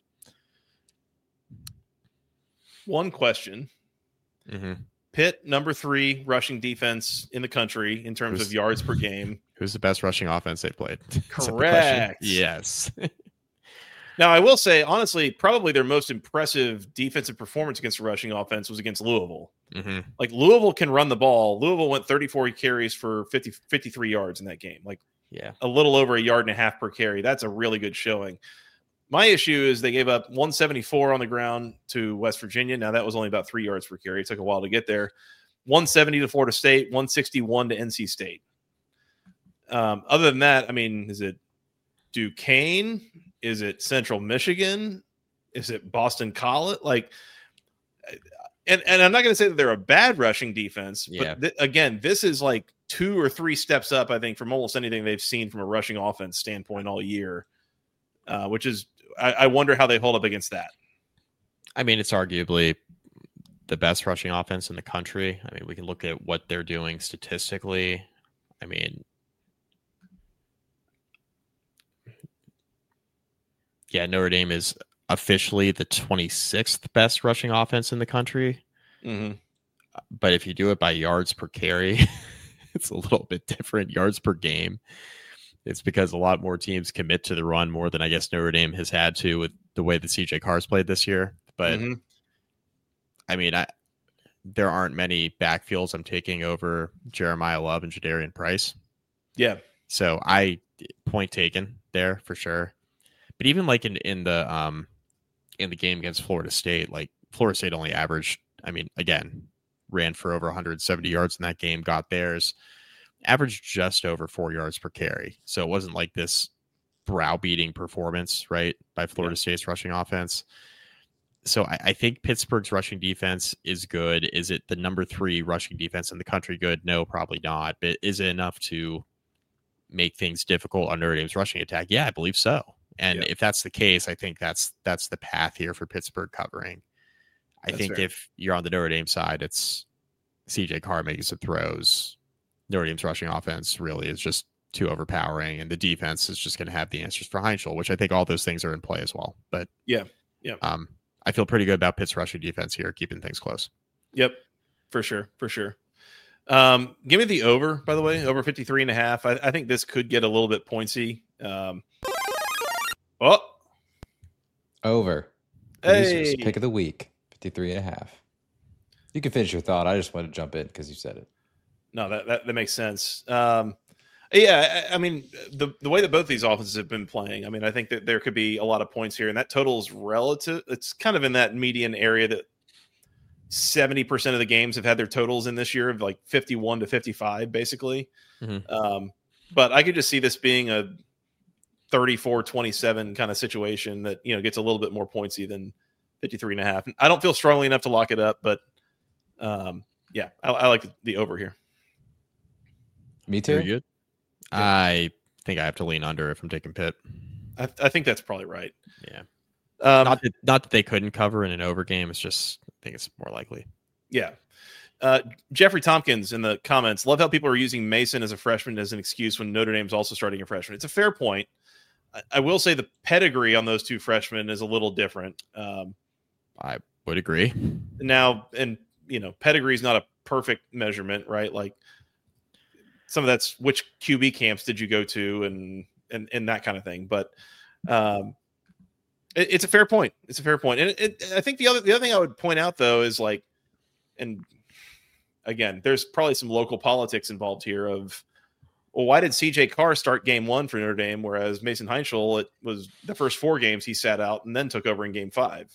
One question. Mm-hmm. Pitt, number 3 rushing defense in the country in terms of yards per game. Who's the best rushing offense they've played? Correct. Yes. Now, I will say, honestly, probably their most impressive defensive performance against the rushing offense was against Louisville. Mm-hmm. Like, Louisville can run the ball. Louisville went 34 carries for 53 yards in that game. Like, Yeah. a little over 1.5 yards per carry. That's a really good showing. My issue is they gave up 174 on the ground to West Virginia. Now, that was only about 3 yards per carry. It took a while to get there. 170 to Florida State, 161 to NC State. Other than that, I mean, is it Duquesne? Is it Central Michigan? Is it Boston College? Like, and I'm not going to say that they're a bad rushing defense, but again, this is like 2 or 3 steps up, I think, from almost anything they've seen from a rushing offense standpoint all year, which is, I wonder how they hold up against that. I mean, it's arguably the best rushing offense in the country. I mean, we can look at what they're doing statistically. I mean, yeah, Notre Dame is officially the 26th best rushing offense in the country. Mm-hmm. But if you do it by yards per carry, it's a little bit different. Yards per game. It's because a lot more teams commit to the run more than I guess Notre Dame has had to with the way that CJ Carr's played this year. But I mean, there aren't many backfields I'm taking over Jeremiah Love and Jadarian Price. Yeah. So point taken there for sure. But even like in the game against Florida State, like Florida State only averaged, I mean, again, ran for over 170 yards in that game, got theirs, averaged just over 4 yards per carry. So it wasn't like this browbeating performance, right, by Florida State's rushing offense. So I think Pittsburgh's rushing defense is good. Is it the number 3 rushing defense in the country good? No, probably not. But is it enough to make things difficult on Notre Dame's rushing attack? Yeah, I believe so. And if that's the case, I think that's the path here for Pittsburgh covering. I think fair. If you're on the Notre Dame side, it's CJ Carr making some throws. Notre Dame's rushing offense really is just too overpowering, and the defense is just going to have the answers for Heinzel, which I think all those things are in play as well. But I feel pretty good about Pitt's rushing defense here, keeping things close. Yep, for sure. Give me the over, by the way, over 53.5. I think this could get a little bit pointsy. Over. Hey. Pick of the week, 53.5. You can finish your thought. I just wanted to jump in because you said it. No, that makes sense. Yeah, I mean, the way that both these offenses have been playing, I mean, I think that there could be a lot of points here, and that total is relative. It's kind of in that median area that 70% of the games have had their totals in this year of like 51 to 55, basically. Mm-hmm. But I could just see this being a 34-27 kind of situation that, you know, gets a little bit more pointsy than 53.5. I don't feel strongly enough to lock it up, but yeah, I like the over here. Me too. Very good. Yeah. I think I have to lean under if I'm taking Pitt. I think that's probably right. Yeah. Not that they couldn't cover in an over game. It's just, I think it's more likely. Yeah. Jeffrey Tompkins in the comments, love how people are using Mason as a freshman as an excuse when Notre Dame's also starting a freshman. It's a fair point. I will say the pedigree on those two freshmen is a little different. I would agree. Now, and you know, pedigree is not a perfect measurement, right? Like some of that's which QB camps did you go to and that kind of thing. But it's a fair point. It's a fair point. And I think the other thing I would point out though is like, and again, there's probably some local politics involved here of, well, why did CJ Carr start game 1 for Notre Dame, whereas Mason Heinzel, it was the first 4 games he sat out and then took over in game 5?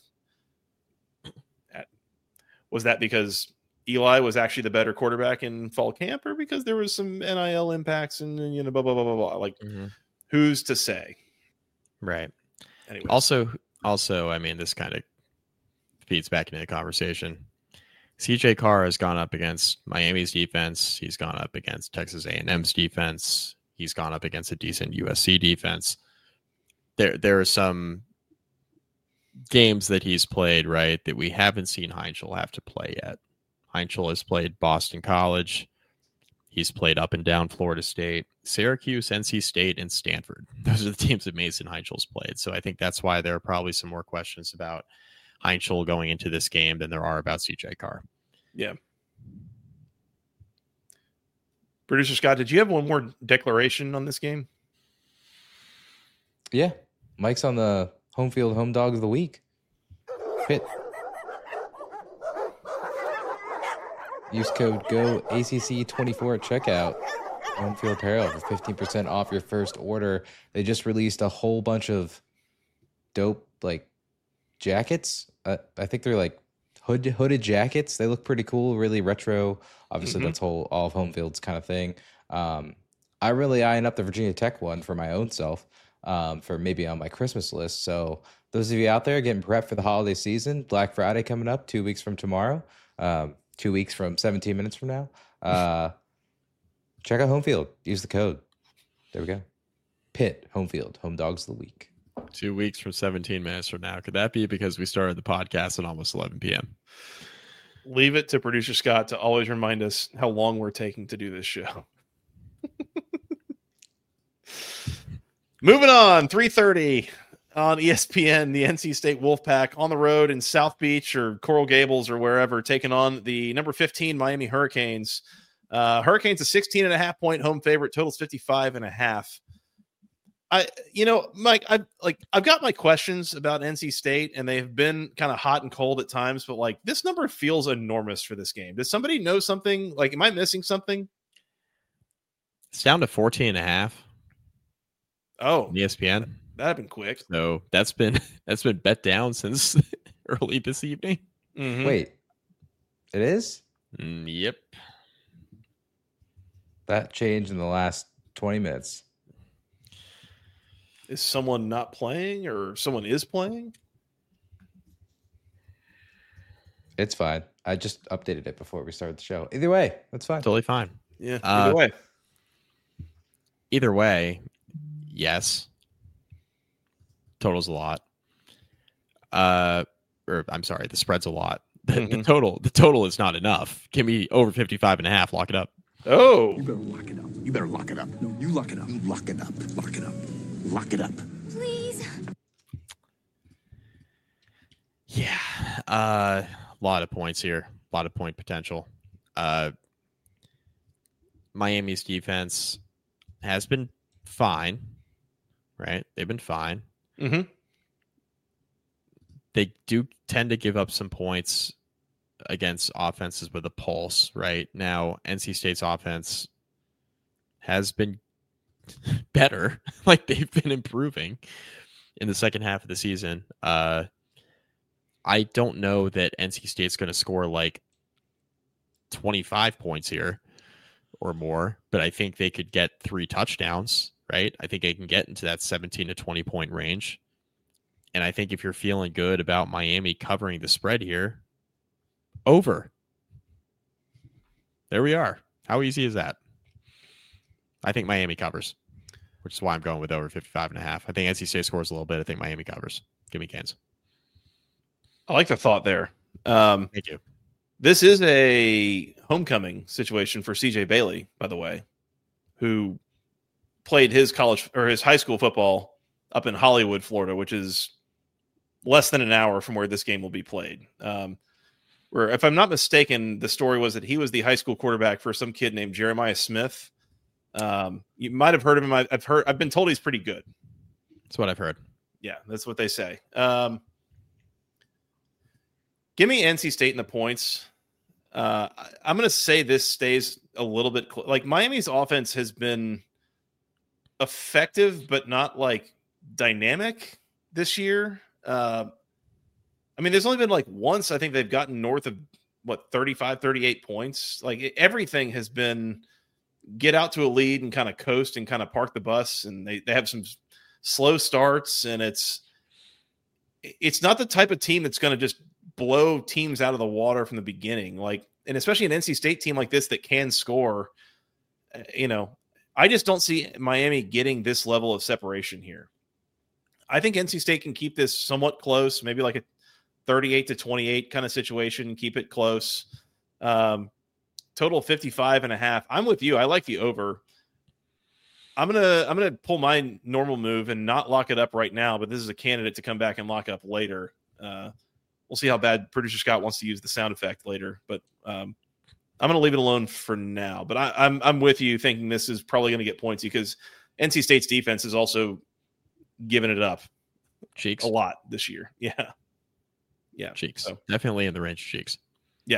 Was that because Eli was actually the better quarterback in fall camp, or because there was some NIL impacts and, you know, blah, blah, blah, blah, blah. Like, who's to say? Right. Anyways. Also, I mean, this kind of feeds back into the conversation. CJ Carr has gone up against Miami's defense. He's gone up against Texas A&M's defense. He's gone up against a decent USC defense. There are some games that he's played, right, that we haven't seen Heinzel have to play yet. Heinzel has played Boston College. He's played up and down Florida State, Syracuse, NC State, and Stanford. Those are the teams that Mason Heinzel's played. So I think that's why there are probably some more questions about Heinzel going into this game than there are about CJ Carr. Yeah. Producer Scott, did you have one more declaration on this game? Yeah. Mike's on the home field home dog of the week. Pitt. Use code GOACC24 at checkout. Home field apparel for 15% off your first order. They just released a whole bunch of dope like jackets. I think they're like hooded jackets. They look pretty cool, really retro. Obviously, that's all of home field's kind of thing. I really eyeing up the Virginia Tech one for my own self, for maybe on my Christmas list. So those of you out there getting prepped for the holiday season, Black Friday coming up 2 weeks from tomorrow, 2 weeks from 17 minutes from now. Check out Home Field. Use the code. There we go. Pitt, Home Field, Home Dogs of the Week. 2 weeks from 17 minutes from now. Could that be because we started the podcast at almost 11 p.m.? Leave it to producer Scott to always remind us how long we're taking to do this show. Moving on, 3:30 on ESPN, the NC State Wolfpack on the road in South Beach or Coral Gables or wherever, taking on the number 15 Miami Hurricanes. Hurricanes a 16.5 point home favorite, totals 55.5. Mike, I've got my questions about NC State, and they've been kind of hot and cold at times, but like this number feels enormous for this game. Does somebody know something? Like, am I missing something? It's down to 14.5. Oh, ESPN. That'd have been quick. So that's been bet down since early this evening. Mm-hmm. Wait, it is? Yep. That changed in the last 20 minutes. Is someone not playing or someone is playing? It's fine. I just updated it before we started the show. Either way, that's fine. Totally fine. Yeah, either way. Either way, yes. Total's a lot. Or I'm sorry, the spread's a lot. The total is not enough. Give me over 55.5. Lock it up. Oh. You better lock it up. You better lock it up. No, you lock it up. You lock it up. Lock it up. Lock it up. Please. Yeah. A lot of points here. A lot of point potential. Miami's defense has been fine, right? They've been fine. Mm-hmm. They do tend to give up some points against offenses with a pulse, right? Now, NC State's offense has been better. Like, they've been improving in the second half of the season. I don't know that NC State's going to score like 25 points here or more, but I think they could get 3 touchdowns, right? I think they can get into that 17 to 20 point range. And I think if you're feeling good about Miami covering the spread here, over. There we are. How easy is that? I think Miami covers, which is why I'm going with over 55.5. I think NC State scores a little bit. I think Miami covers. Give me Canes. I like the thought there. Thank you. This is a homecoming situation for CJ Bailey, by the way, who played his college or his high school football up in Hollywood, Florida, which is less than an hour from where this game will be played. Where, if I'm not mistaken, the story was that he was the high school quarterback for some kid named Jeremiah Smith. You might have heard of him. I've been told he's pretty good. That's what I've heard. Yeah, that's what they say. Give me NC State in the points. I'm going to say this stays a little bit like Miami's offense has been effective, but not like dynamic this year. I mean, there's only been like once I think they've gotten north of 35, 38 points. Like everything has been get out to a lead and kind of coast and kind of park the bus. And they have some slow starts, and it's not the type of team that's going to just blow teams out of the water from the beginning. Like, and especially an NC State team like this that can score, I just don't see Miami getting this level of separation here. I think NC State can keep this somewhat close, maybe like a 38-28 kind of situation, keep it close. Total 55.5. I'm with you. I like the over. I'm gonna pull my normal move and not lock it up right now, but this is a candidate to come back and lock up later. We'll see how bad producer Scott wants to use the sound effect later, but I'm gonna leave it alone for now. But I'm with you, thinking this is probably gonna get points because NC State's defense is also giving it up Cheeks. a lot this year. Yeah. Cheeks. So, Definitely in the range of Cheeks. yeah.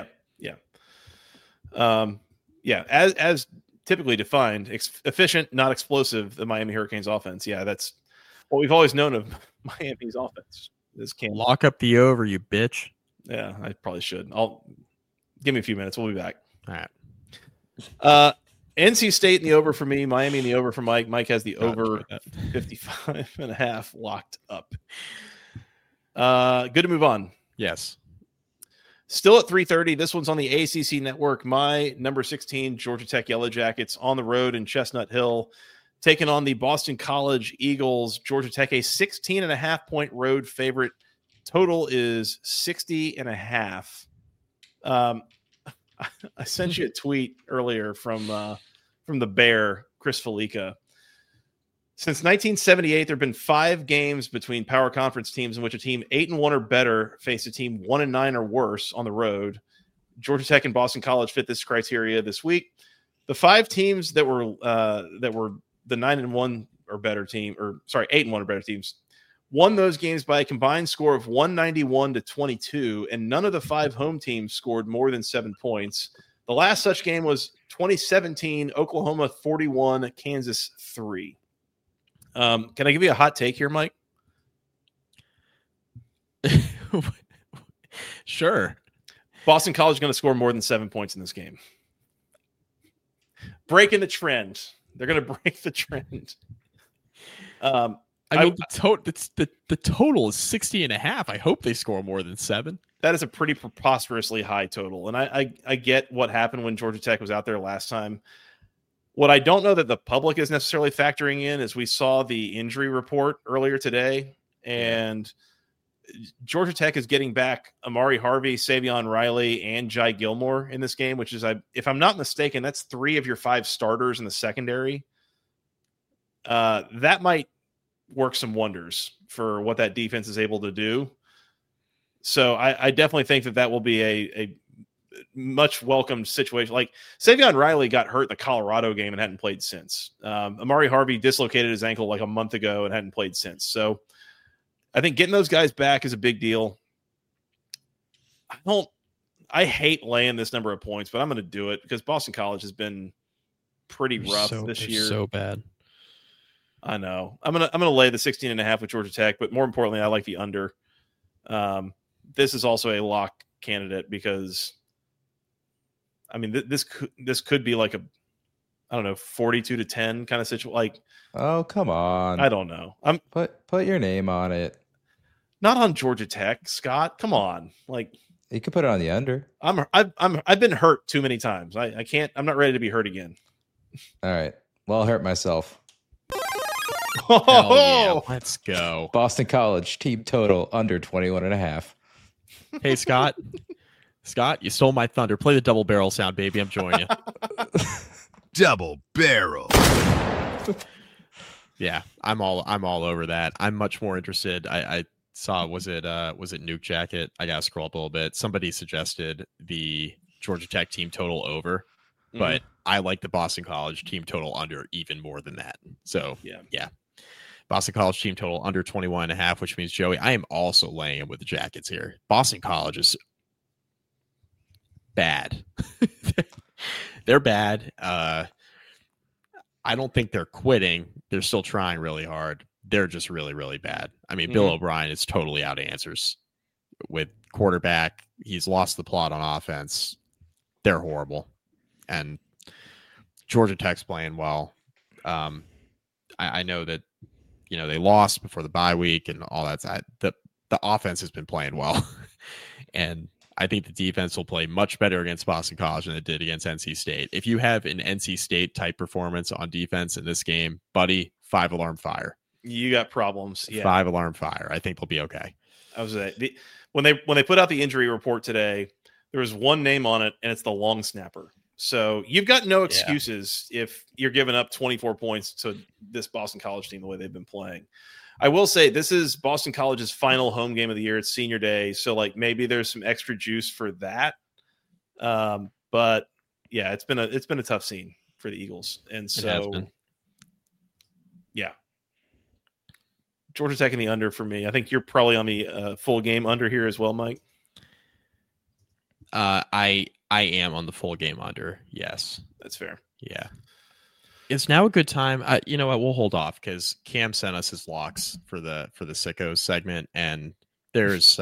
As typically defined, efficient, not explosive, the Miami Hurricanes offense. Yeah, that's what we've always known of Miami's offense. This can't Lock up the over, you bitch. Yeah, I probably should. Give me a few minutes. We'll be back. All right. NC State in the over for me, Miami in the over for Mike. Mike has the over 55.5 locked up. Good to move on. Yes. Still at 3:30. This one's on the ACC network. My number 16 Georgia Tech Yellow Jackets on the road in Chestnut Hill, taking on the Boston College Eagles. Georgia Tech, a 16.5-point road favorite. Total is 60.5. I sent you a tweet earlier from the Bear, Chris Felica. Since 1978, there have been 5 games between power conference teams in which a team 8-1 or better faced a team 1-9 or worse on the road. Georgia Tech and Boston College fit this criteria this week. The 5 teams that were the 9-1 or better team, 8-1 or better teams, won those games by a combined score of 191-22, and none of the 5 home teams scored more than 7 points. The last such game was 2017, Oklahoma 41, Kansas 3. Can I give you a hot take here, Mike? Sure. Boston College is going to score more than 7 points in this game. Breaking the trend. They're going to break the trend. The total is 60.5. I hope they score more than 7. That is a pretty preposterously high total. And I get what happened when Georgia Tech was out there last time. What I don't know that the public is necessarily factoring in is we saw the injury report earlier today, and Georgia Tech is getting back Amari Harvey, Savion Riley, and Jai Gilmore in this game, which is, if I'm not mistaken, that's 3 of your 5 starters in the secondary. That might work some wonders for what that defense is able to do. So I definitely think that will be a much welcomed situation. Like Savion Riley got hurt in the Colorado game and hadn't played since. Amari Harvey dislocated his ankle like a month ago and hadn't played since. So I think getting those guys back is a big deal. I hate laying this number of points, but I'm going to do it because Boston College has been pretty rough this year. So bad. I know. I'm gonna lay the 16.5 with Georgia Tech, but more importantly, I like the under. This is also a lock candidate because, I mean, this could be like 42-10 kind of situation. Like, oh, come on! I don't know. Put your name on it. Not on Georgia Tech, Scott. Come on, like you could put it on the under. I've been hurt too many times. I can't. I'm not ready to be hurt again. All right. Well, I'll hurt myself. Hell yeah, let's go. Boston College team total under 21.5. Hey, Scott. Scott, you stole my thunder. Play the double barrel sound, baby. I'm joining you. Double barrel. Yeah, I'm all over that. I'm much more interested. I saw was it Nuke Jacket? I gotta scroll up a little bit. Somebody suggested the Georgia Tech team total over, but I like the Boston College team total under even more than that. So yeah. Boston College team total under 21.5, which means, Joey, I am also laying it with the Jackets here. Boston College is bad. They're bad. I don't think they're quitting. They're still trying really hard. They're just really, really bad. I mean, Bill O'Brien is totally out of answers with quarterback. He's lost the plot on offense. They're horrible. And Georgia Tech's playing well. I know that, they lost before the bye week and all that. The offense has been playing well. And I think the defense will play much better against Boston College than it did against NC State. If you have an NC State type performance on defense in this game, buddy, 5-alarm fire. You got problems. Yeah. 5-alarm fire. I think they'll be okay. I was when they put out the injury report today, there was one name on it, and it's the long snapper. So you've got no excuses if you're giving up 24 points to this Boston College team the way they've been playing. I will say this is Boston College's final home game of the year. It's senior day. So like maybe there's some extra juice for that. But yeah, it's been a tough scene for the Eagles. And so, yeah, Georgia Tech in the under for me. I think you're probably on the full game under here as well, Mike. I am on the full game under. Yes, that's fair. Yeah, it's now a good time. You know what? We'll hold off because Cam sent us his locks for the Sickos segment, and there's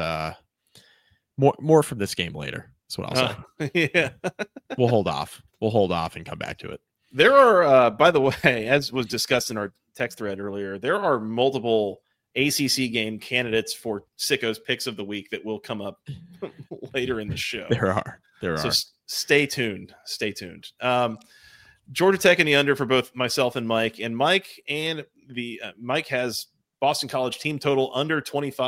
more from this game later. That's what I'll say. Yeah, we'll hold off. We'll hold off and come back to it. There are, by the way, as was discussed in our text thread earlier, there are multiple ACC game candidates for Sickos picks of the week that will come up later in the show. There are. So stay tuned. Stay tuned. Georgia Tech in the under for both myself and Mike. And Mike has Boston College team total under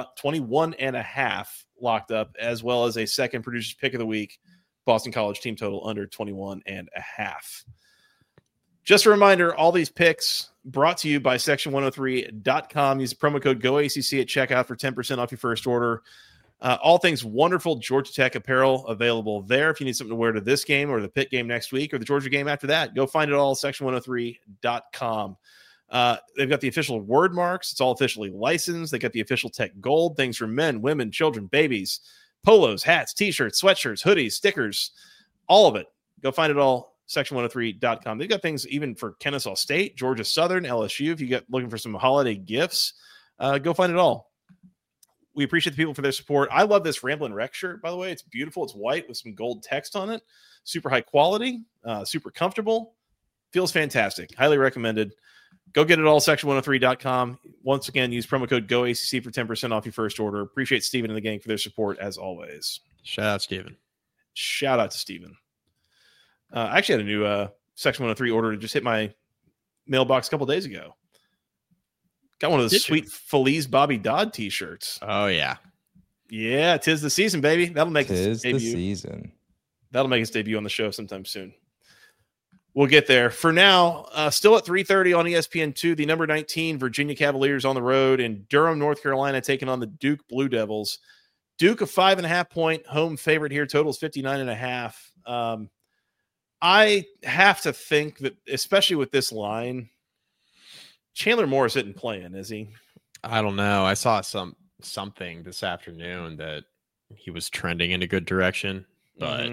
21.5 locked up, as well as a second producer's pick of the week, Boston College team total under 21.5. Just a reminder, all these picks brought to you by section103.com. Use the promo code GOACC at checkout for 10% off your first order. All things wonderful Georgia Tech apparel available there. If you need something to wear to this game or the Pitt game next week or the Georgia game after that, go find it all at section103.com. They've got the official word marks. It's all officially licensed. They got the official Tech gold, things for men, women, children, babies, polos, hats, t-shirts, sweatshirts, hoodies, stickers, all of it. Go find it all. Section103.com. They've got things even for Kennesaw State, Georgia Southern, LSU. If you get looking for some holiday gifts, go find it all. We appreciate the people for their support. I love this Ramblin' Wreck shirt, by the way. It's beautiful. It's white with some gold text on it. Super high quality, super comfortable. Feels fantastic. Highly recommended. Go get it all, section103.com. Once again, use promo code GOACC for 10% off your first order. Appreciate Steven and the gang for their support, as always. Shout out, Steven. Shout out to Steven. I actually had a new Section 103 order to just hit my mailbox a couple days ago. Got one of those sweet Feliz Bobby Dodd t-shirts. Oh, yeah. Yeah, 'tis the season, baby. That'll make its debut. The season. That'll make its debut on the show sometime soon. We'll get there. For now, still at 3:30 on ESPN2, the number 19 Virginia Cavaliers on the road in Durham, North Carolina, taking on the Duke Blue Devils. Duke, a 5.5-point home favorite here. Totals 59.5. I have to think that, especially with this line, Chandler Morris isn't playing, is he? I don't know. I saw something this afternoon that he was trending in a good direction, but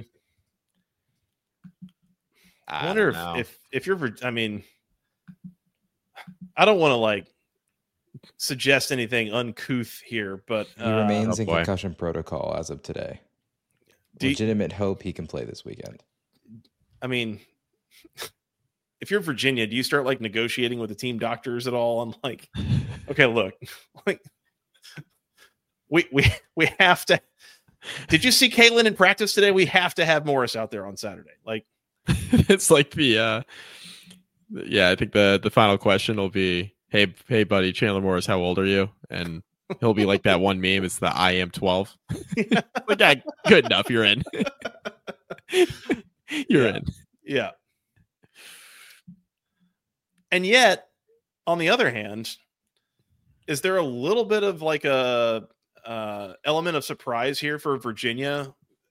I wonder if you're, I mean, I don't want to suggest anything uncouth here, but he remains in concussion protocol as of today. Legitimate hope he can play this weekend. I mean, if you're Virginia, do you start negotiating with the team doctors at all? I'm like, okay, look, we have to. Did you see Caitlin in practice today? We have to have Morris out there on Saturday. It's I think the final question will be, hey, buddy, Chandler Morris, how old are you? And he'll be like that one meme. It's the I am 12. Good enough. You're in. You're in. Yeah. And yet, on the other hand, is there a little bit of a element of surprise here for Virginia?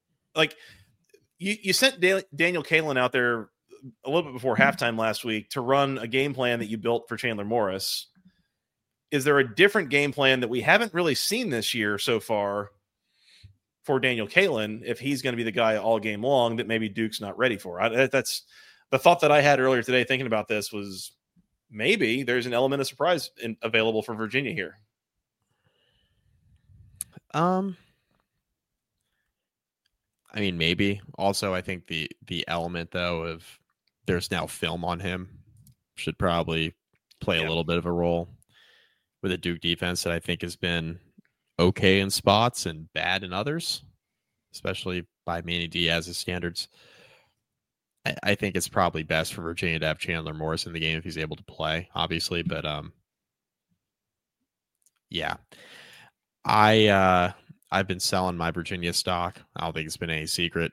You sent Daniel Kaelin out there a little bit before halftime last week to run a game plan that you built for Chandler Morris. Is there a different game plan that we haven't really seen this year so far for Daniel Kaelin, if he's going to be the guy all game long that maybe Duke's not ready for? That's the thought that I had earlier today thinking about this, was maybe there's an element of surprise available for Virginia here. I mean, maybe. Also, I think the element, though, of there's now film on him should probably play a little bit of a role with a Duke defense that I think has been okay in spots and bad in others, especially by Manny Diaz's standards. I think it's probably best for Virginia to have Chandler Morris in the game if he's able to play, obviously. But yeah, I've been selling my Virginia stock. I don't think it's been any secret.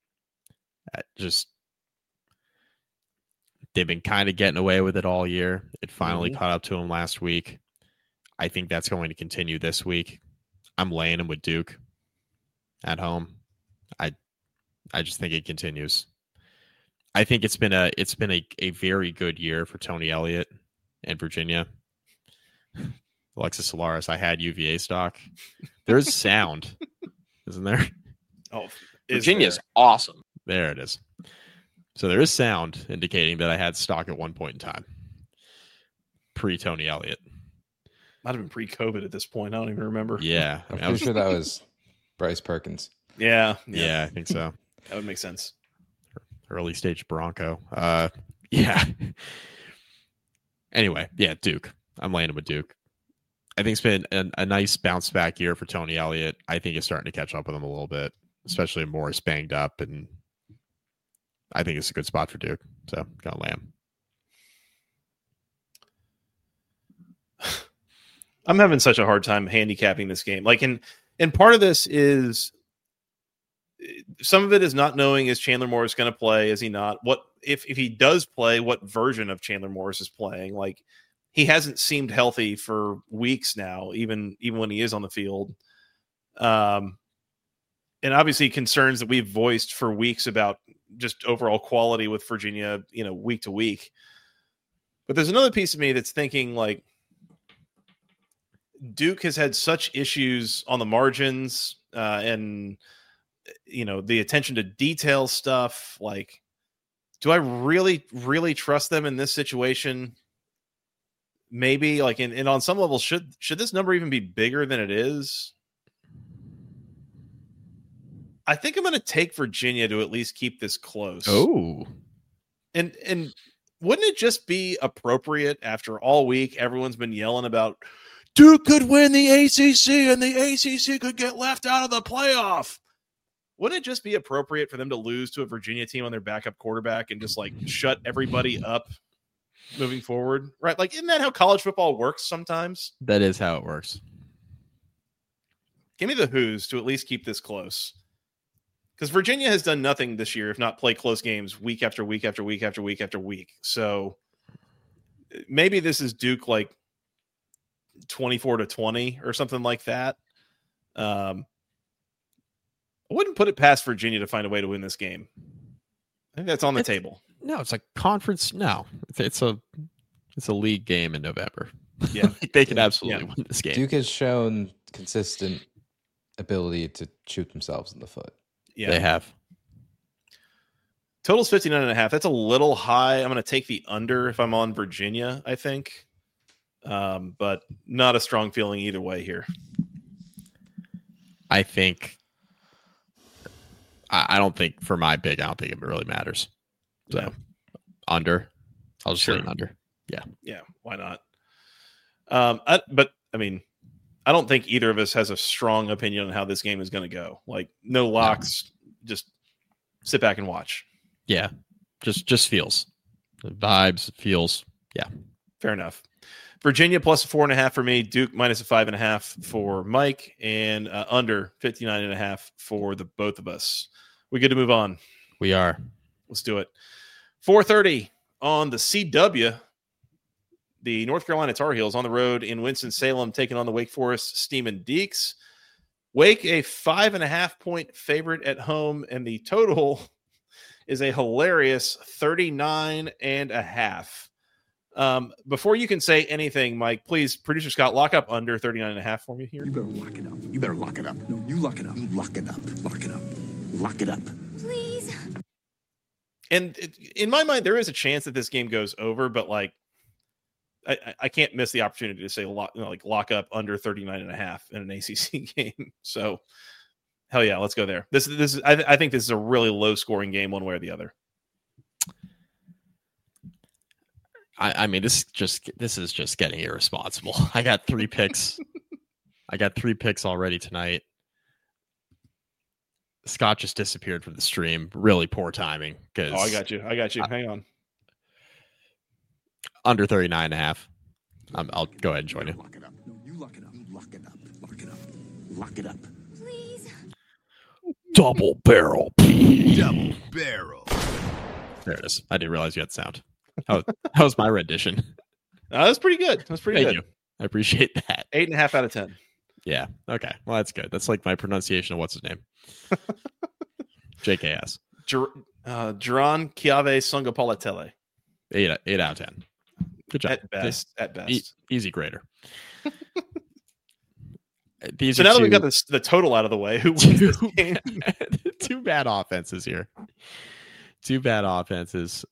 They've been kind of getting away with it all year. It finally caught up to them last week. I think that's going to continue this week. I'm laying them with Duke at home. I just think it continues. I think it's been a very good year for Tony Elliott and Virginia. Alexis Solaris. I had UVA stock. There's sound, isn't there? Oh, Virginia's awesome. There it is. So there is sound indicating that I had stock at one point in time. Pre-Tony Elliott. Might have been pre-COVID at this point. I don't even remember. Yeah. I'm pretty sure that was Bryce Perkins. Yeah. Yeah, I think so. That would make sense. Early stage Bronco. Yeah. Anyway, yeah, Duke. I'm landing with Duke. I think it's been a nice bounce back year for Tony Elliott. I think it's starting to catch up with him a little bit, especially Morris banged up, and I think it's a good spot for Duke. So got Lamb. I'm having such a hard time handicapping this game. Like, and part of this is some of it is not knowing, is Chandler Morris going to play? Is he not? What if he does play, what version of Chandler Morris is playing? Like, he hasn't seemed healthy for weeks now, even when he is on the field. And obviously concerns that we've voiced for weeks about just overall quality with Virginia, week to week. But there's another piece of me that's thinking, like, Duke has had such issues on the margins and the attention to detail stuff. Like, do I really, really trust them in this situation? Maybe, like, and on some level, should this number even be bigger than it is? I think I'm going to take Virginia to at least keep this close. Oh, and wouldn't it just be appropriate after all week everyone's been yelling about Duke could win the ACC and the ACC could get left out of the playoff? Wouldn't it just be appropriate for them to lose to a Virginia team on their backup quarterback and just, like, shut everybody up moving forward? Right? Like, isn't that how college football works sometimes? that is how it works. Give me the Who's to at least keep this close. Because Virginia has done nothing this year if not play close games week after week after week after week after week. So maybe this is Duke, like, 24-20 or something like that. I wouldn't put it past Virginia to find a way to win this game. I think that's on the table. No, it's a conference. No, it's a league game in November. Yeah, they can absolutely win this game. Duke has shown consistent ability to shoot themselves in the foot. Yeah, They have. Total's 59.5. That's a little high. I'm going to take the under if I'm on Virginia, I think. But not a strong feeling either way here. I think. I don't think for my pick, I don't think it really matters. So Yeah. Under. I'll just Sure. lean under. Yeah, why not? But I mean, I don't think either of us has a strong opinion on how this game is going to go. Like, no locks, just sit back and watch. Yeah. Just feels. The vibes, feels. Yeah. Fair enough. Virginia plus 4.5 for me. Duke minus 5.5 for Mike, and under 59.5 for the both of us. We good to move on? We are. Let's do it. 4:30 on the CW. The North Carolina Tar Heels on the road in Winston-Salem, taking on the Wake Forest Steamin' Deeks. Wake a 5.5-point favorite at home, and the total is a hilarious 39.5. Before you can say anything, Mike, please, producer Scott, lock up under 39.5 for me here. You better lock it up. You better lock it up. No, you lock it up. You lock it up. Lock it up. Lock it up. Please. And in my mind, there is a chance that this game goes over, but, like, I can't miss the opportunity to say lock up under 39.5 in an ACC game. So, hell yeah, let's go there. This is I think this is a really low scoring game, one way or the other. I mean, this is just getting irresponsible. I got 3 picks. I got 3 picks already tonight. Scott just disappeared from the stream. Really poor timing. Oh, I got you. Hang on. Under 39.5. I'll go ahead and join you. Lock it up. No, you lock it up. You lock it up. Lock it up. Lock it up. Please. Double barrel. Double barrel. There it is. I didn't realize you had sound. How was my rendition? That's pretty good. That's pretty Thank good. you. I appreciate that. 8.5 out of 10. Yeah. Okay. Well, that's good. That's like my pronunciation of what's his name. JKS. Duran Chiave Sungapalitele. 8 out of 10. Good job. At best. Easy grader. So now that we've got the total out of the way, who wins this game? Two bad offenses here. Two bad offenses.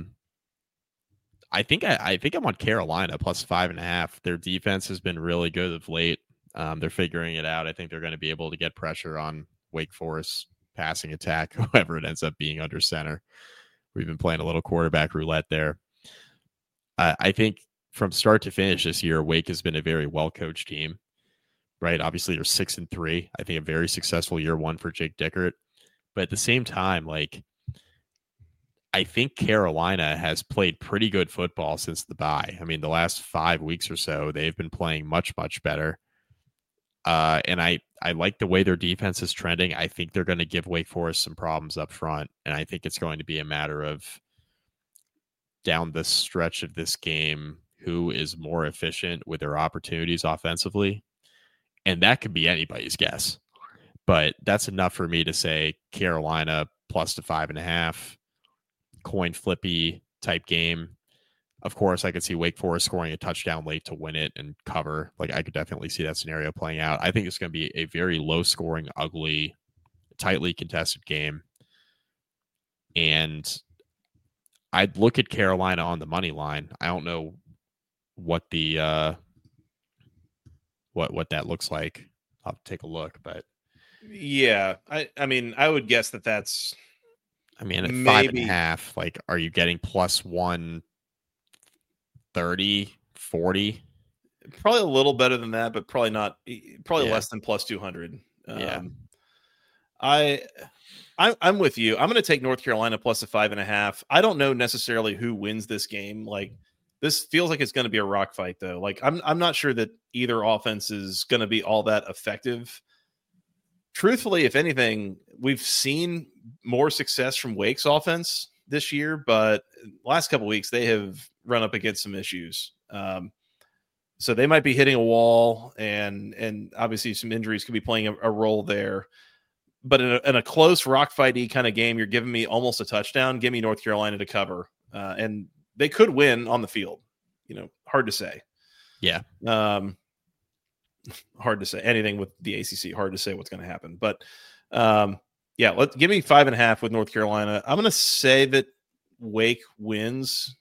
I think I'm on Carolina plus 5.5. Their defense has been really good of late. They're figuring it out. I think they're going to be able to get pressure on Wake Forest passing attack, whoever it ends up being under center. We've been playing a little quarterback roulette there. I think from start to finish this year, Wake has been a very well-coached team, right? Obviously, they're 6-3. I think a very successful year one for Jake Dickert. But at the same time, like, I think Carolina has played pretty good football since the bye. I mean, the last 5 weeks or so, they've been playing much, much better. And I like the way their defense is trending. I think they're going to give Wake Forest some problems up front. And I think it's going to be a matter of down the stretch of this game, who is more efficient with their opportunities offensively. And that could be anybody's guess. But that's enough for me to say Carolina plus the 5.5. Coin flippy type game. Of course, I could see Wake Forest scoring a touchdown late to win it and cover. Like, I could definitely see that scenario playing out. I think it's going to be a very low scoring, ugly, tightly contested game. And I'd look at Carolina on the money line. I don't know what the what that looks like. I'll take a look, but yeah, I mean, I would guess that's. I mean, at 5.5, like, are you getting plus 130, 40? Probably a little better than that, but probably not. Probably less than plus 200. I'm with you. I'm going to take North Carolina plus a 5.5. I don't know necessarily who wins this game. Like, this feels like it's going to be a rock fight, though. Like, I'm not sure that either offense is going to be all that effective. Truthfully, if anything, we've seen more success from Wake's offense this year, but last couple of weeks they have run up against some issues. So they might be hitting a wall, and obviously some injuries could be playing a role there. But in a close rock fighty kind of game, you're giving me almost a touchdown. Give me North Carolina to cover, and they could win on the field. You know, hard to say. Yeah. Hard to say anything with the ACC. Hard to say what's going to happen, but give me 5.5 with North Carolina. I'm going to say that Wake wins.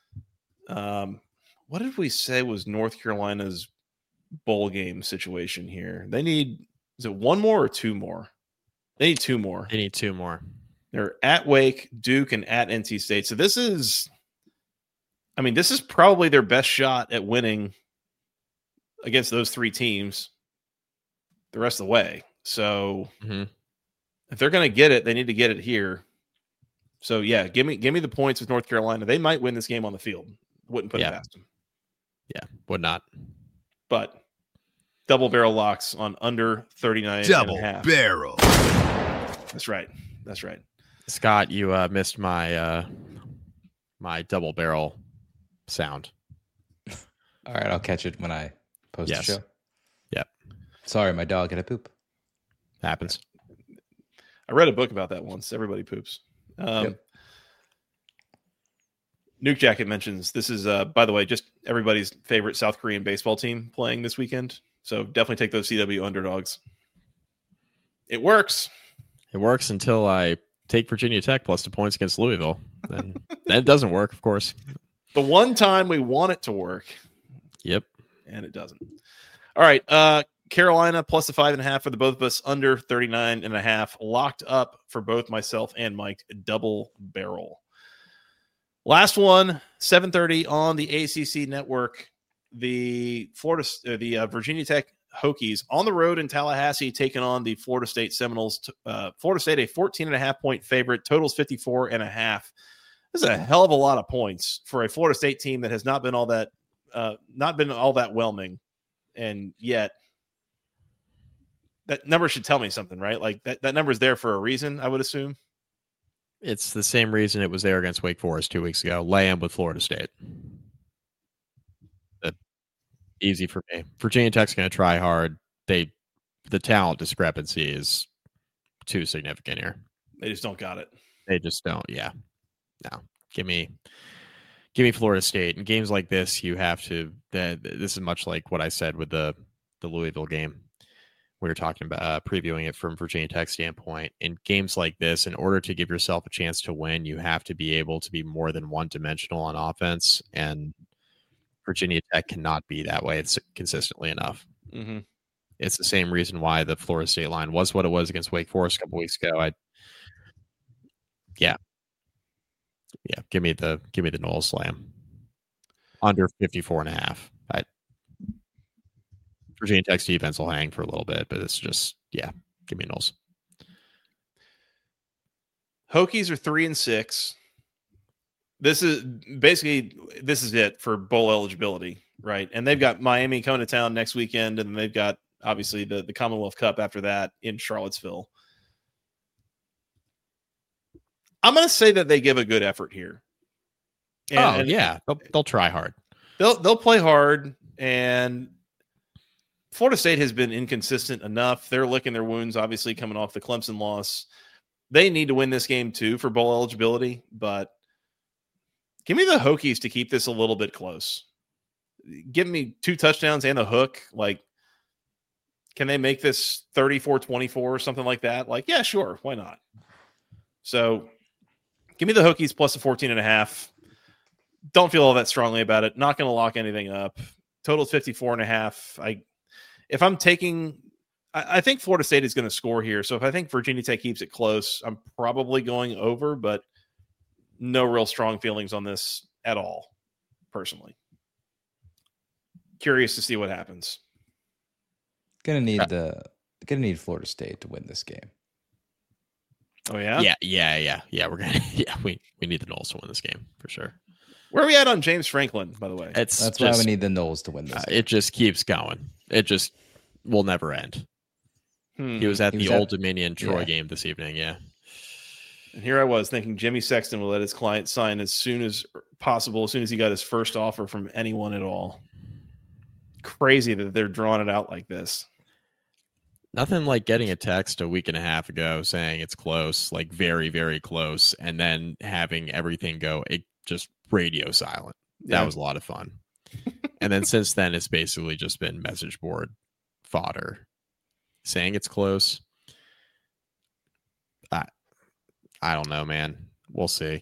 What did we say was North Carolina's bowl game situation here? They need, is it one more or two more? They need two more. They need two more. They're at Wake, Duke, and at NC State. So this is probably their best shot at winning against those three teams the rest of the way. So if they're going to get it, they need to get it here. So yeah, give me the points with North Carolina. They might win this game on the field. Wouldn't put it past them. Yeah, would not. But double barrel locks on under 39 double and a half. Barrel. That's right. Scott, you missed my my double barrel sound. All right, I'll catch it when I post the show. Yep. Sorry, my dog had a poop. Happens. I read a book about that once. Everybody poops. Yep. Nuke Jacket mentions this is, by the way, just everybody's favorite South Korean baseball team playing this weekend. So definitely take those CW underdogs. It works. It works until I take Virginia Tech plus the points against Louisville. Then it doesn't work, of course. The one time we want it to work. Yep. And it doesn't. All right. Carolina plus the 5.5 for the both of us, under 39.5. Locked up for both myself and Mike. Double barrel. Last one, 7:30 on the ACC network. The Virginia Tech Hokies on the road in Tallahassee taking on the Florida State Seminoles. Florida State, a 14.5 point favorite. Totals 54.5. This is a hell of a lot of points for a Florida State team that has not been all that whelming, and yet that number should tell me something, right? Like that number is there for a reason, I would assume. It's the same reason it was there against Wake Forest 2 weeks ago. Lay 'em with Florida State. Easy for me. Virginia Tech's going to try hard. The talent discrepancy is too significant here. They just don't got it. They just don't. Yeah. No. Give me Florida State. In games like this, you have to. This is much like what I said with the Louisville game. we were talking about previewing it from Virginia Tech standpoint. In games like this, in order to give yourself a chance to win, you have to be able to be more than one-dimensional on offense, and Virginia Tech cannot be that way. It's consistently enough. Mm-hmm. It's the same reason why the Florida State line was what it was against Wake Forest a couple weeks ago. Yeah. Give me the Noles slam under 54.5. Virginia Tech's defense will hang for a little bit, but it's just, give me Noles. Hokies are 3-6. This is it for bowl eligibility, right? And they've got Miami coming to town next weekend, and they've got obviously the Commonwealth Cup after that in Charlottesville. I'm going to say that they give a good effort here. They'll try hard. They'll play hard, and Florida State has been inconsistent enough. They're licking their wounds, obviously, coming off the Clemson loss. They need to win this game, too, for bowl eligibility, but give me the Hokies to keep this a little bit close. Give me 2 touchdowns and a hook. Like, can they make this 34-24 or something like that? Like, yeah, sure. Why not? So give me the Hokies plus the 14.5. Don't feel all that strongly about it. Not going to lock anything up. Total 54.5. If I'm taking, I think Florida State is going to score here. So if I think Virginia Tech keeps it close, I'm probably going over, but no real strong feelings on this at all, personally. Curious to see what happens. Gonna need Florida State to win this game. Oh yeah? Yeah. We need the Noles to win this game for sure. Where are we at on James Franklin, by the way? That's why we need the Noles to win this game. It just keeps going. It just will never end. He was at the Old Dominion Troy game this evening, yeah. And here I was thinking Jimmy Sexton will let his client sign as soon as possible, as soon as he got his first offer from anyone at all. Crazy that they're drawing it out like this. Nothing like getting a text a week and a half ago saying it's close, like very, very close, and then having everything go just radio silent. That was a lot of fun. And then since then, it's basically just been message board fodder saying it's close. I don't know, man. We'll see.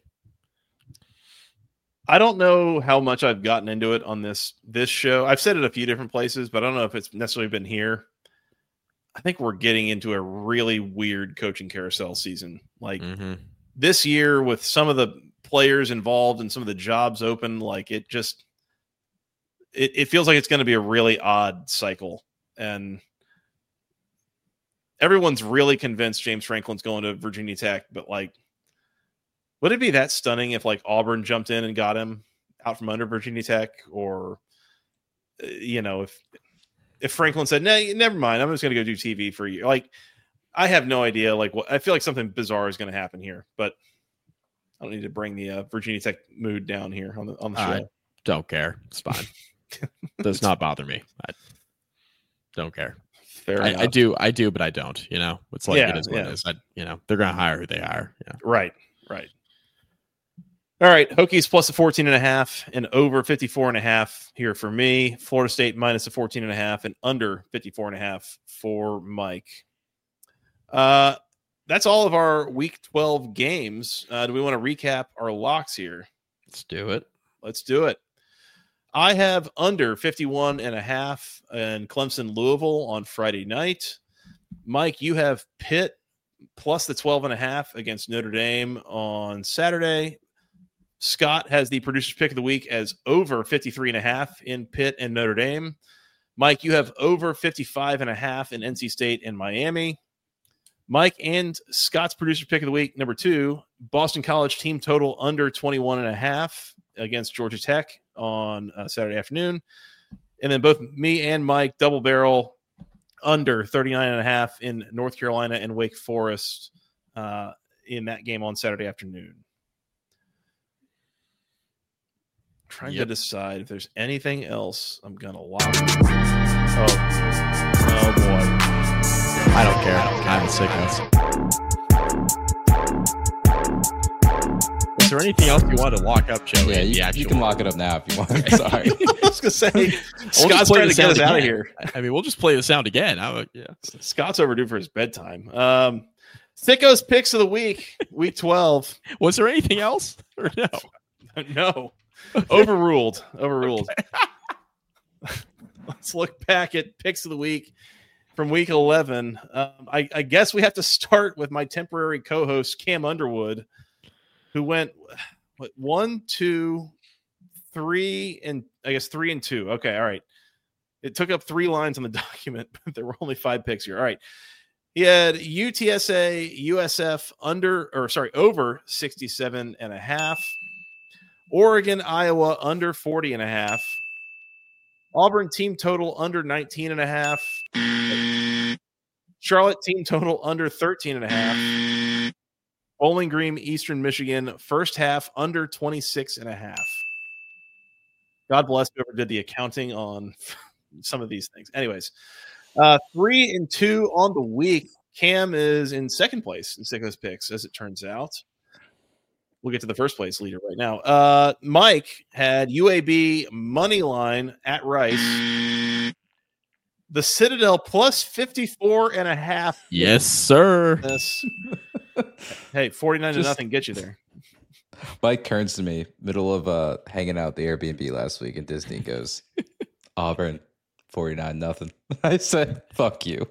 I don't know how much I've gotten into it on this show. I've said it a few different places, but I don't know if it's necessarily been here. I think we're getting into a really weird coaching carousel season. Like this year with some of the players involved and some of the jobs open, like it feels like it's going to be a really odd cycle. And everyone's really convinced James Franklin's going to Virginia Tech, but like, would it be that stunning if like Auburn jumped in and got him out from under Virginia Tech, or, if Franklin said, no, never mind, I'm just going to go do TV for a year. Like, I have no idea. Like, I feel like something bizarre is going to happen here, but I don't need to bring the Virginia Tech mood down here on the show. I don't care. It's fine. Does not bother me. I don't care. I do, but I don't. It's like it is what it is. They're going to hire who they hire. Yeah. Right. All right, Hokies plus the 14.5 and over 54.5 here for me. Florida State minus the 14.5 and under 54.5 for Mike. That's all of our Week 12 games. Do we want to recap our locks here? Let's do it. I have under 51.5 and Clemson Louisville on Friday night. Mike, you have Pitt plus the 12.5 against Notre Dame on Saturday. Scott has the producer's pick of the week as over 53.5 in Pitt and Notre Dame. Mike, you have over 55.5 in NC State and Miami. Mike and Scott's producer's pick of the week, number 2, Boston College team total under 21.5 against Georgia Tech on Saturday afternoon. And then both me and Mike double barrel under 39.5 in North Carolina and Wake Forest in that game on Saturday afternoon. Trying to decide if there's anything else I'm going to lock. Oh, boy. I don't care. I'm sick of this. Was there anything else you wanted to lock up, Joey? Yeah, you can lock it up now if you want. Sorry. I was gonna say Scott's trying to get us out of here. I mean, we'll just play the sound again. Scott's overdue for his bedtime. Sicko's picks of the week 12. Was there anything else? Or no? No. Overruled. Let's look back at picks of the week from week 11. I guess we have to start with my temporary co-host Cam Underwood, who went 1, 2, 3, and I guess 3 and 2. Okay, all right. It took up 3 lines on the document, but there were only 5 picks here. All right. He had UTSA, USF over 67.5. Oregon, Iowa under 40.5. Auburn team total under 19.5. Charlotte team total under 13.5. Bowling Green, Eastern Michigan, first half under 26.5. God bless whoever did the accounting on some of these things. Anyways, 3 and 2 on the week. Cam is in second place in Sicko's picks, as it turns out. We'll get to the first place leader right now. Mike had UAB money line at Rice. The Citadel plus 54.5. Yes, sir. Hey, 49-0 get you there. Mike turns to me, middle of hanging out at the Airbnb last week, and Disney goes, Auburn, 49-0. I said, fuck you.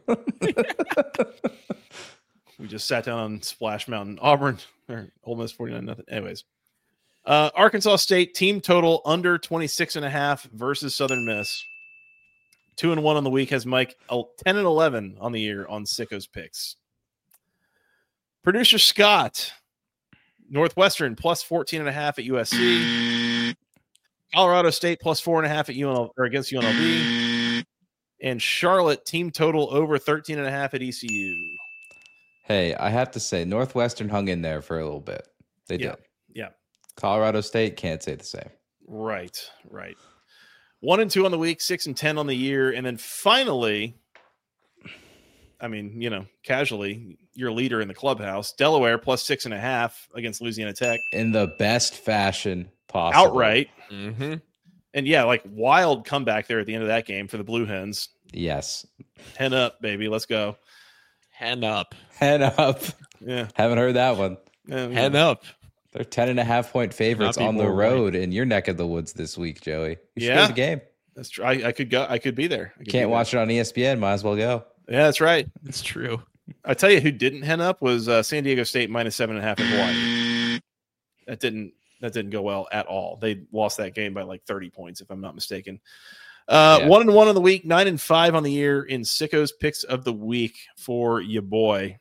We just sat down on Splash Mountain. Auburn, or Ole Miss 49-0. Anyways. Arkansas State team total under 26.5 versus Southern Miss. 2 and 1 on the week has Mike 10 and 11 on the year on Sicko's picks. Producer Scott, Northwestern plus 14.5 at USC. Colorado State plus 4.5 at UNL or against UNLV. And Charlotte team total over 13.5 at ECU. Hey, I have to say, Northwestern hung in there for a little bit. They did. Yeah. Colorado State can't say the same. Right. 1 and 2 on the week, 6 and 10 on the year, and then finally, I mean, casually, your leader in the clubhouse, Delaware plus 6.5 against Louisiana Tech in the best fashion possible, outright. Mm-hmm. And yeah, like wild comeback there at the end of that game for the Blue Hens. Yes, 10 up, baby. Let's go. Hen up. Yeah, haven't heard that one. Hen up. They're 10.5-point favorites on the road in your neck of the woods this week, Joey. You should go to the game. That's true. I could go. I could be there. Can't watch it on ESPN. Might as well go. Yeah, that's right. It's true. I tell you, who didn't hen up was San Diego State minus 7.5 in Hawaii. That didn't go well at all. They lost that game by like 30 points, if I'm not mistaken. 1 and 1 on the week, 9 and 5 on the year in Sicko's picks of the week for your boy.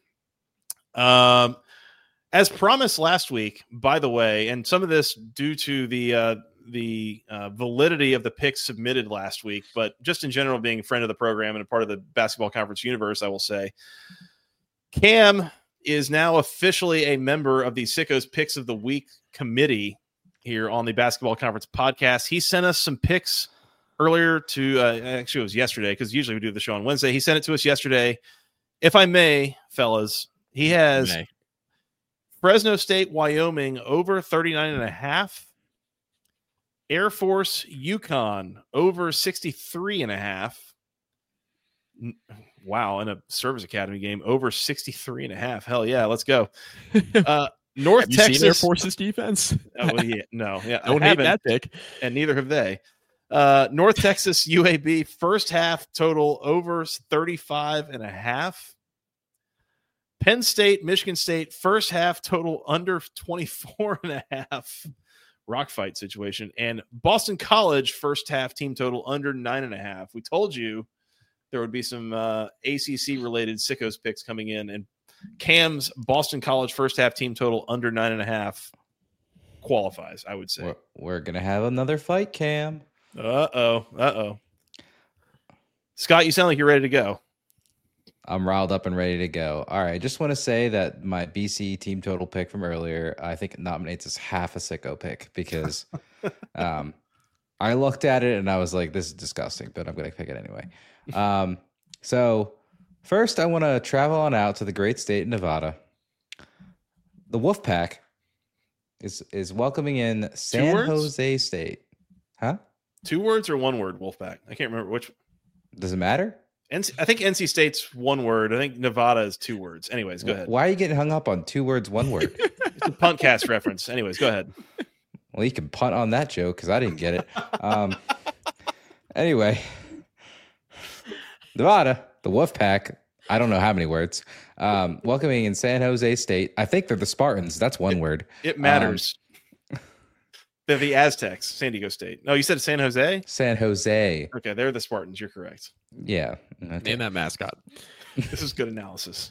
As promised last week, by the way, and some of this due to the validity of the picks submitted last week, but just in general, being a friend of the program and a part of the Basketball Conference universe, I will say, Cam is now officially a member of the Sicko's Picks of the Week committee here on the Basketball Conference podcast. He sent us some picks earlier actually it was yesterday, because usually we do the show on Wednesday. He sent it to us yesterday. If I may, fellas, he has Fresno State, Wyoming over 39.5. Air Force, UConn over 63.5. Wow, and a service academy game over 63.5. Hell yeah, let's go. North have you Texas seen Air Force's defense? Don't hate that pick, and neither have they. North Texas, UAB first half total over 35.5. Penn State, Michigan State first half total under 24.5. Rock fight situation. And Boston College first half team total under 9.5. We told you there would be some ACC related Sicko's picks coming in, and Cam's Boston College first half team total under 9.5 qualifies, I would say. We're gonna have another fight, Cam. Uh-oh. Scott, you sound like you're ready to go. I'm riled up and ready to go. All right, just want to say that my BC team total pick from earlier, I think it nominates as half a Sicko pick, because I looked at it and I was like, this is disgusting, but I'm going to pick it anyway. So first, I want to travel on out to the great state of Nevada. The Wolfpack is welcoming in San Jose State. Huh? 2 words or 1 word, Wolfpack? I can't remember which. Does it matter? I think NC State's 1 word. I think Nevada is 2 words. Anyways, go ahead. Why are you getting hung up on 2 words, 1 word? It's a Puntcast reference. Anyways, go ahead. Well, you can punt on that joke because I didn't get it. Anyway, Nevada, the Wolfpack. I don't know how many words. Welcoming in San Jose State. I think they're the Spartans. That's 1 word. It matters. They're the Aztecs, San Diego State. No, you said San Jose? San Jose. Okay, they're the Spartans. You're correct. Yeah. Okay. Name that mascot. This is good analysis.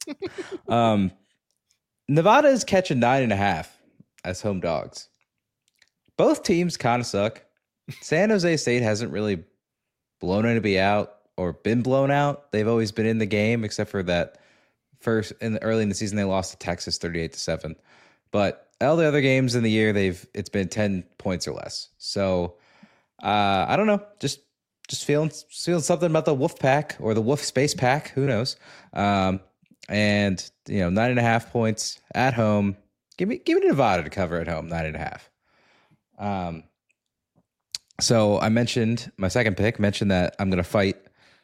Nevada is catching 9.5 as home dogs. Both teams kind of suck. San Jose State hasn't really blown anybody out or been blown out. They've always been in the game, except for that early in the season they lost to Texas 38-7. But all the other games in the year, it's been 10 points or less. So I don't know, just feeling something about the Wolf Pack or the Wolf Space Pack. Who knows? And 9.5 points at home. Give me Nevada to cover at home, 9.5. So I mentioned my second pick. Mentioned that I'm going to fight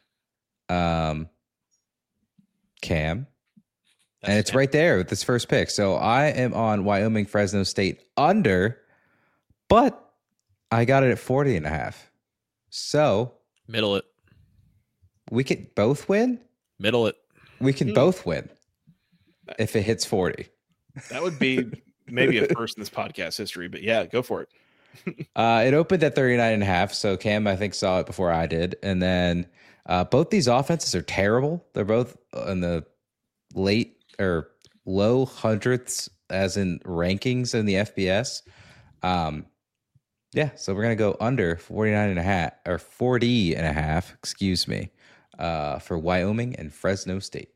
Cam. And it's right there with this first pick. So I am on Wyoming Fresno State under, but I got it at 40.5. So middle it. We could both win. Middle it. We can both win if it hits 40. That would be maybe a first in this podcast history, but yeah, go for it. It opened at 39.5. So Cam, I think, saw it before I did. And then both these offenses are terrible. They're both in the late or low hundredths as in rankings in the FBS. So we're going to go under 49.5 or 40.5, excuse me, for Wyoming and Fresno State.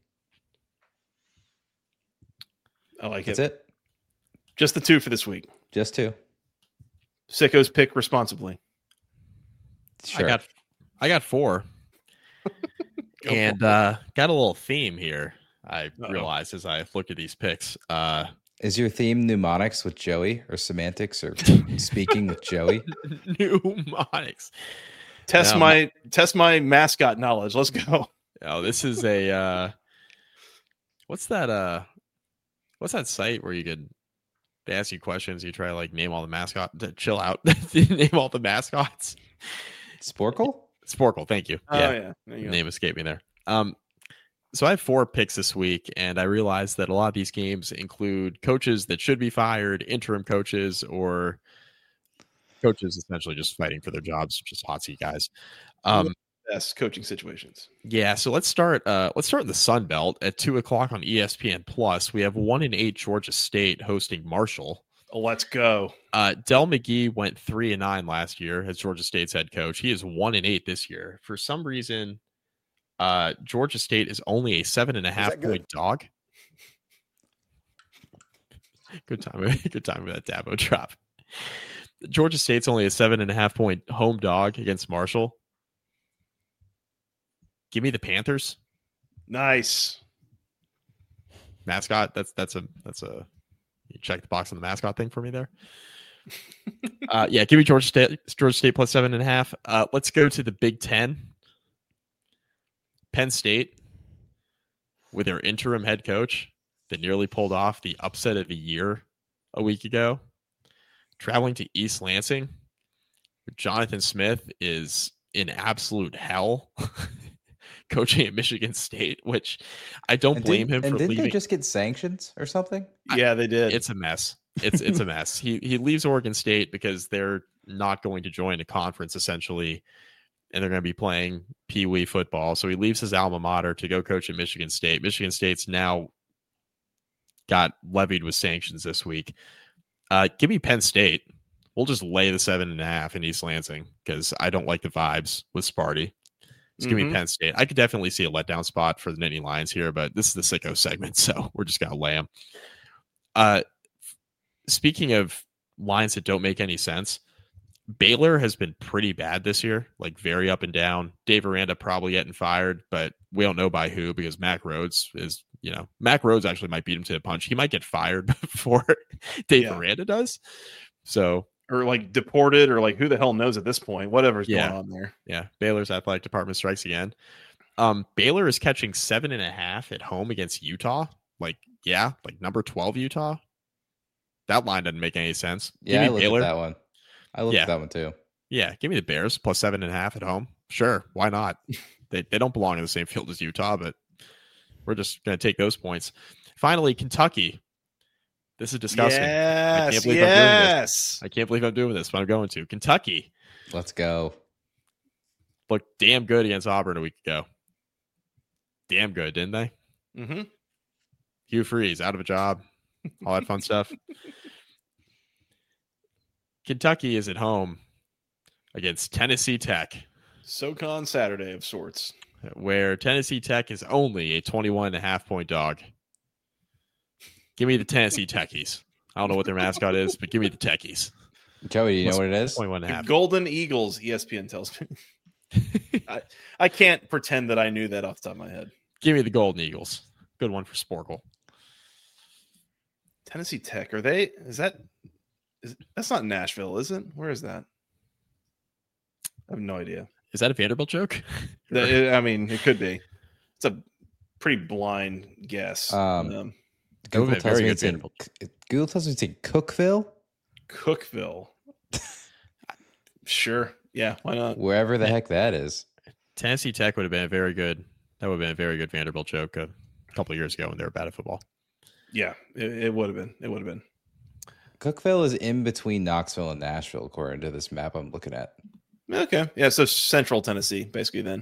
I like That's it. That's it. Just the 2 for this week. Just 2. Sickos pick responsibly. Sure. I got 4. And got a little theme here. I realized as I look at these picks. Is your theme mnemonics with Joey or semantics or speaking with Joey? Mnemonics. Test my mascot knowledge. Let's go. Oh, this is a what's that site where they ask you questions, you try to like name all the mascots, chill out, name all the mascots. Sporkle, thank you. Oh yeah. Name escaped me there. So I have 4 picks this week, and I realized that a lot of these games include coaches that should be fired, interim coaches, or coaches essentially just fighting for their jobs, just hot seat guys. Best coaching situations. Yeah, so let's start in the Sun Belt at 2:00 on ESPN Plus. We have 1-8 Georgia State hosting Marshall. Let's go. Del McGee went 3-9 last year as Georgia State's head coach. He is 1-8 this year. For some reason, Georgia State is only a 7.5 point dog. Good time with that Dabo drop. Georgia State's only a 7.5 point home dog against Marshall. Give me the Panthers. Nice mascot. That's a. You check the box on the mascot thing for me there. Give me Georgia State plus 7.5. Let's go to the Big Ten. Penn State, with their interim head coach that nearly pulled off the upset of the year a week ago, traveling to East Lansing. Jonathan Smith is in absolute hell coaching at Michigan State, which I don't blame him for leaving. Didn't they just get sanctions or something? Yeah, they did. It's a mess. It's a mess. He leaves Oregon State because they're not going to join a conference essentially, and they're going to be playing Pee Wee football. So he leaves his alma mater to go coach at Michigan State. Michigan State's now got levied with sanctions this week. Give me Penn State. We'll just lay the 7.5 in East Lansing because I don't like the vibes with Sparty. Just give me Penn State. I could definitely see a letdown spot for the Nittany Lions here, but this is the sicko segment, so we're just going to lay them. Speaking of lines that don't make any sense, Baylor has been pretty bad this year, like very up and down. Dave Aranda probably getting fired, but we don't know by who because Mac Rhodes is Mac Rhodes actually might beat him to the punch. He might get fired before Dave Aranda does. So, or like deported, or like who the hell knows at this point, whatever's going on there. Yeah. Baylor's athletic department strikes again. Baylor is catching 7.5 at home against Utah. Like number 12 Utah. That line doesn't make any sense. Yeah, I looked at that one. I looked at that one too. Yeah, give me the Bears plus 7.5 at home. Sure, why not? They don't belong in the same field as Utah, but we're just going to take those points. Finally, Kentucky. This is disgusting. Yes, I can't believe I'm doing this. I can't believe I'm doing this, but I'm going to. Kentucky. Let's go. Looked damn good against Auburn a week ago. Damn good, didn't they? Mm-hmm. Hugh Freeze, out of a job. All that fun stuff. Kentucky is at home against Tennessee Tech. SoCon Saturday of sorts. Where Tennessee Tech is only a 21.5 point dog. Give me the Tennessee Techies. I don't know what their mascot is, but give me the Techies. Joey, do you know what it is? 21.5. Golden Eagles, ESPN tells me. I can't pretend that I knew that off the top of my head. Give me the Golden Eagles. Good one for Sporkle. Tennessee Tech, that's not Nashville, is it? Where is that? I have no idea. Is that a Vanderbilt joke? I mean, it could be. It's a pretty blind guess. Google tells me it's in Cookville. Cookville. Sure. Yeah, why not? Wherever the heck that is. Tennessee Tech would have been a very good Vanderbilt joke a couple of years ago when they were bad at football. Yeah, it would have been. It would have been. Cookville is in between Knoxville and Nashville, according to this map I'm looking at. Okay. Yeah, so Central Tennessee, basically, then.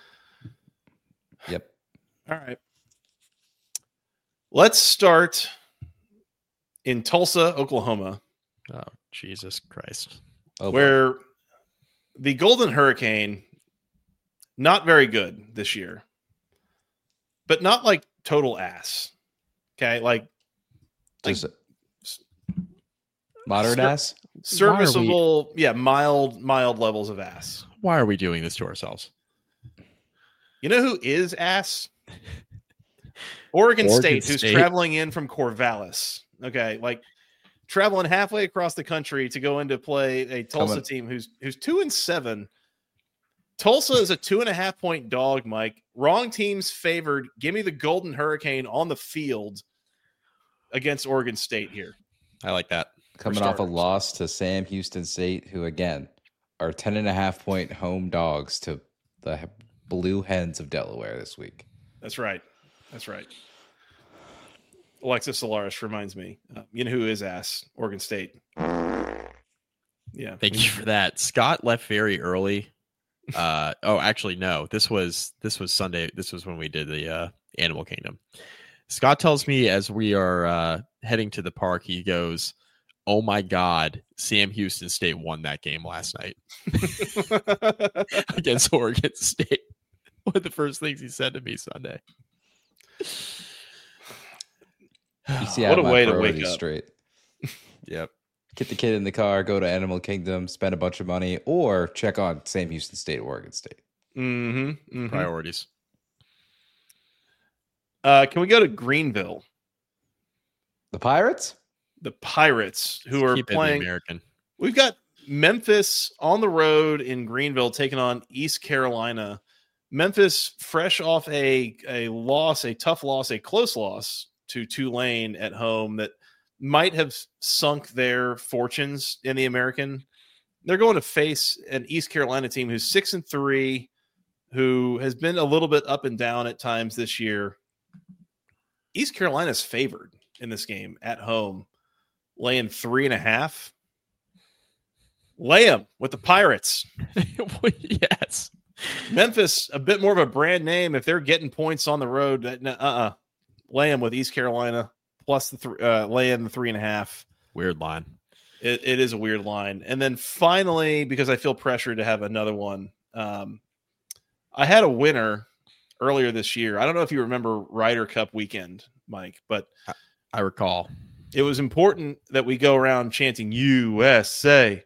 Yep. All right. Let's start in Tulsa, Oklahoma. Oh, Jesus Christ. Where the Golden Hurricane, not very good this year, but not like total ass. Okay, like moderate ass? Serviceable, mild levels of ass. Why are we doing this to ourselves? You know who is ass? Oregon State, who's traveling in from Corvallis. Okay, like traveling halfway across the country to go into play a Tulsa team who's 2-7. Tulsa is a 2.5 point dog, Mike. Wrong teams favored. Give me the Golden Hurricane on the field against Oregon State here. I like that. Coming off a loss to Sam Houston State, who again are 10.5 point home dogs to the Blue Hens of Delaware this week. That's right. Alexis Solaris reminds me. You know who is ass? Oregon State. Yeah. Thank you for that. Scott left very early. Actually, no. This was Sunday. This was when we did the Animal Kingdom. Scott tells me as we are heading to the park, he goes, "Oh my God, Sam Houston State won that game last night against Oregon State." One of the first things he said to me Sunday. You see, what a way to wake up. Straight. Yep. Get the kid in the car, go to Animal Kingdom, spend a bunch of money, or check on Sam Houston State, Oregon State. Mm-hmm. Priorities. Can we go to Greenville? The Pirates? The Pirates, who are playing American. We've got Memphis on the road in Greenville taking on East Carolina. Memphis fresh off a tough loss, a close loss to Tulane at home that might have sunk their fortunes in the American. They're going to face an East Carolina team who's 6-3, who has been a little bit up and down at times this year. East Carolina's favored in this game at home, laying 3.5. Lay them with the Pirates. Yes. Memphis, a bit more of a brand name. If they're getting points on the road, lay them with East Carolina plus lay in the 3.5. Weird line. It is a weird line. And then finally, because I feel pressured to have another one, I had a winner earlier this year. I don't know if you remember Ryder Cup weekend, Mike, but I recall. It was important that we go around chanting USA,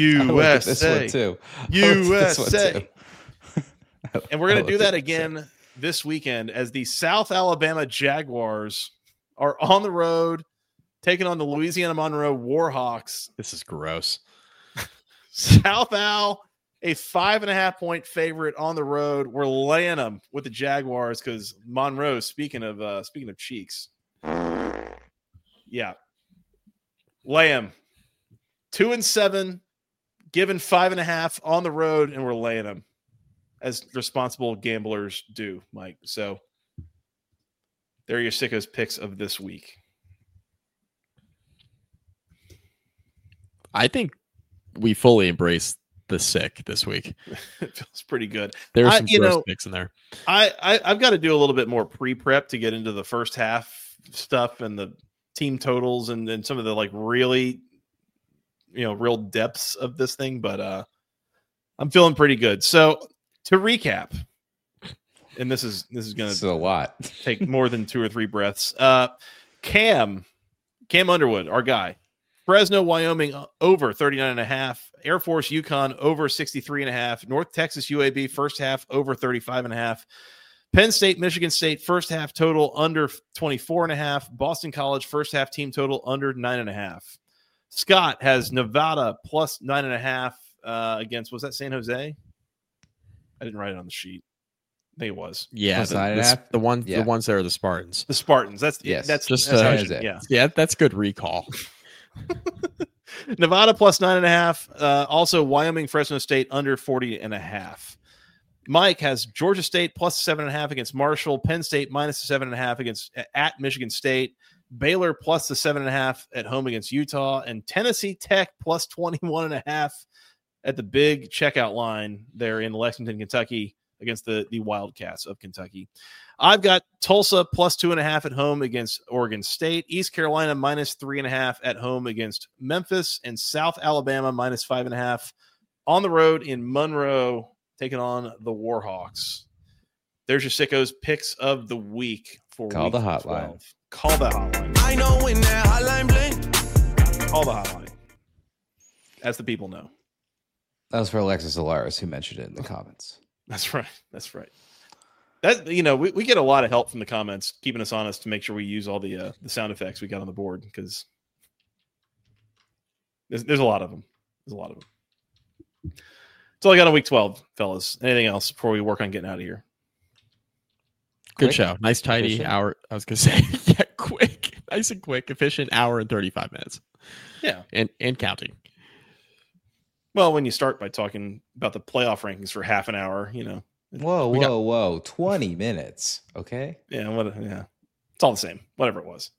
USA, USA. And we're going to do that again this weekend as the South Alabama Jaguars are on the road taking on the Louisiana Monroe Warhawks. This is gross. South Al, a 5.5-point favorite on the road. We're laying them with the Jaguars because Monroe. Speaking of cheeks, yeah, lay them 2-7, given 5.5 on the road, and we're laying them as responsible gamblers do, Mike. So there are your sickos picks of this week. I think we fully embrace the sick this week. It feels pretty good. There are some gross picks in there. I've got to do a little bit more pre-prep to get into the first half stuff and the team totals and some of the like really, real depths of this thing. But I'm feeling pretty good. So to recap, and this is going to a lot. Take more than 2 or 3 breaths. Cam Underwood, our guy. Fresno, Wyoming over 39.5. Air Force, UConn over 63.5. North Texas, UAB first half over 35.5. Penn State, Michigan State first half total under 24.5. Boston College first half team total under 9.5. Scott has Nevada plus 9.5 against, was that San Jose? I didn't write it on the sheet. I think it was. Yeah, the ones that are the Spartans. The Spartans. That's that's good recall. Nevada plus 9.5. Also, Wyoming, Fresno State under 40.5. Mike has Georgia State plus 7.5 against Marshall. Penn State minus 7.5 at Michigan State. Baylor plus the 7.5 at home against Utah, and Tennessee Tech plus 21.5 at the big checkout line there in Lexington, Kentucky, against the Wildcats of Kentucky. I've got Tulsa plus 2.5 at home against Oregon State, East Carolina minus 3.5 at home against Memphis, and South Alabama minus 5.5 on the road in Monroe, taking on the Warhawks. There's your sickos picks of the week for Call week the hotline. 12. Call that hotline. I know when that hotline bling. Call the hotline. As the people know. That was for Alexis Alaris, who mentioned it in the comments. That's right. That's right. That we get a lot of help from the comments, keeping us honest to make sure we use all the sound effects we got on the board because there's a lot of them. There's a lot of them. That's all I got on week 12, fellas. Anything else before we work on getting out of here? Good show. Nice, tidy efficient. Hour. I was going to say, yeah, quick, nice and quick, efficient hour and 35 minutes. Yeah. And counting. Well, when you start by talking about the playoff rankings for half an hour, Whoa. 20 minutes. Okay. Yeah. It's all the same. Whatever it was.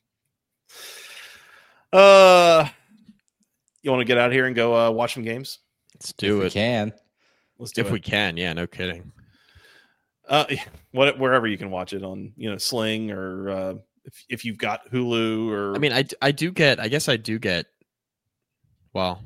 You want to get out of here and go watch some games? Let's do it. We can. Let's do it. If we can. Yeah, no kidding. Wherever you can watch it on, Sling or if you've got Hulu or. I mean, I guess I do get. Well,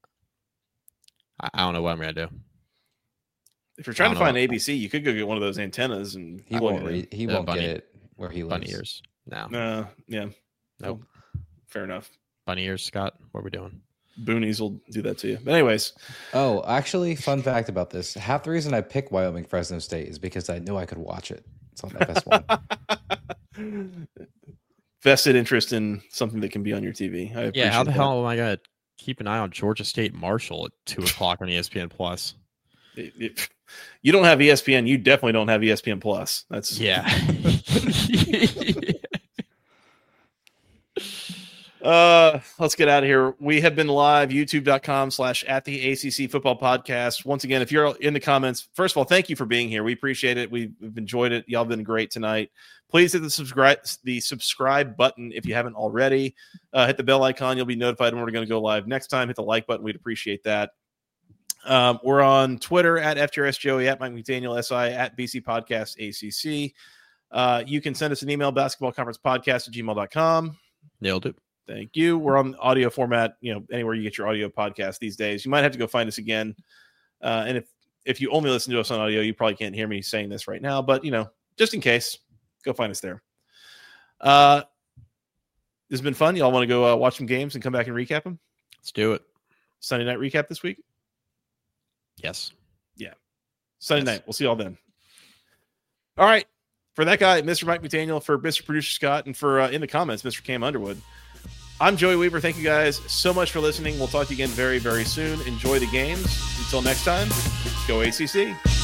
I don't know what I'm gonna do. If you're trying to find ABC, you could go get one of those antennas and he won't get it where he lives. Bunny ears. No. Yeah. Nope. Fair enough. Bunny ears, Scott. What are we doing? Boonies will do that to you. But anyways. Oh, actually, fun fact about this. Half the reason I picked Wyoming Fresno State is because I knew I could watch it. It's on FS1. Vested interest in something that can be on your TV. Yeah, how the hell am I going to keep an eye on Georgia State Marshall at 2 o'clock on ESPN Plus? You don't have ESPN. You definitely don't have ESPN Plus. That's yeah. Let's get out of here. We have been live, youtube.com/@the-ACC football podcast. Once again, if you're in the comments, first of all, thank you for being here. We appreciate it. We've enjoyed it. Y'all been great tonight. Please hit the subscribe button if you haven't already. Hit the bell icon. You'll be notified when we're going to go live next time. Hit the like button. We'd appreciate that. We're on Twitter at FTRSJoey, at Mike McDaniel SI, at BC Podcast ACC. You can send us an email, basketballconferencepodcast@gmail.com. Nailed it. Thank you. We're on audio format, anywhere you get your audio podcast these days. You might have to go find us again. And if you only listen to us on audio, you probably can't hear me saying this right now, but just in case, go find us there. This has been fun. Y'all want to go watch some games and come back and recap them? Let's do it. Sunday night recap this week? Yes. Yeah. Sunday night. We'll see y'all then. All right. For that guy, Mr. Mike McDaniel, for Mr. Producer Scott, and for in the comments, Mr. Cam Underwood, I'm Joey Weaver. Thank you guys so much for listening. We'll talk to you again very, very soon. Enjoy the games. Until next time, go ACC.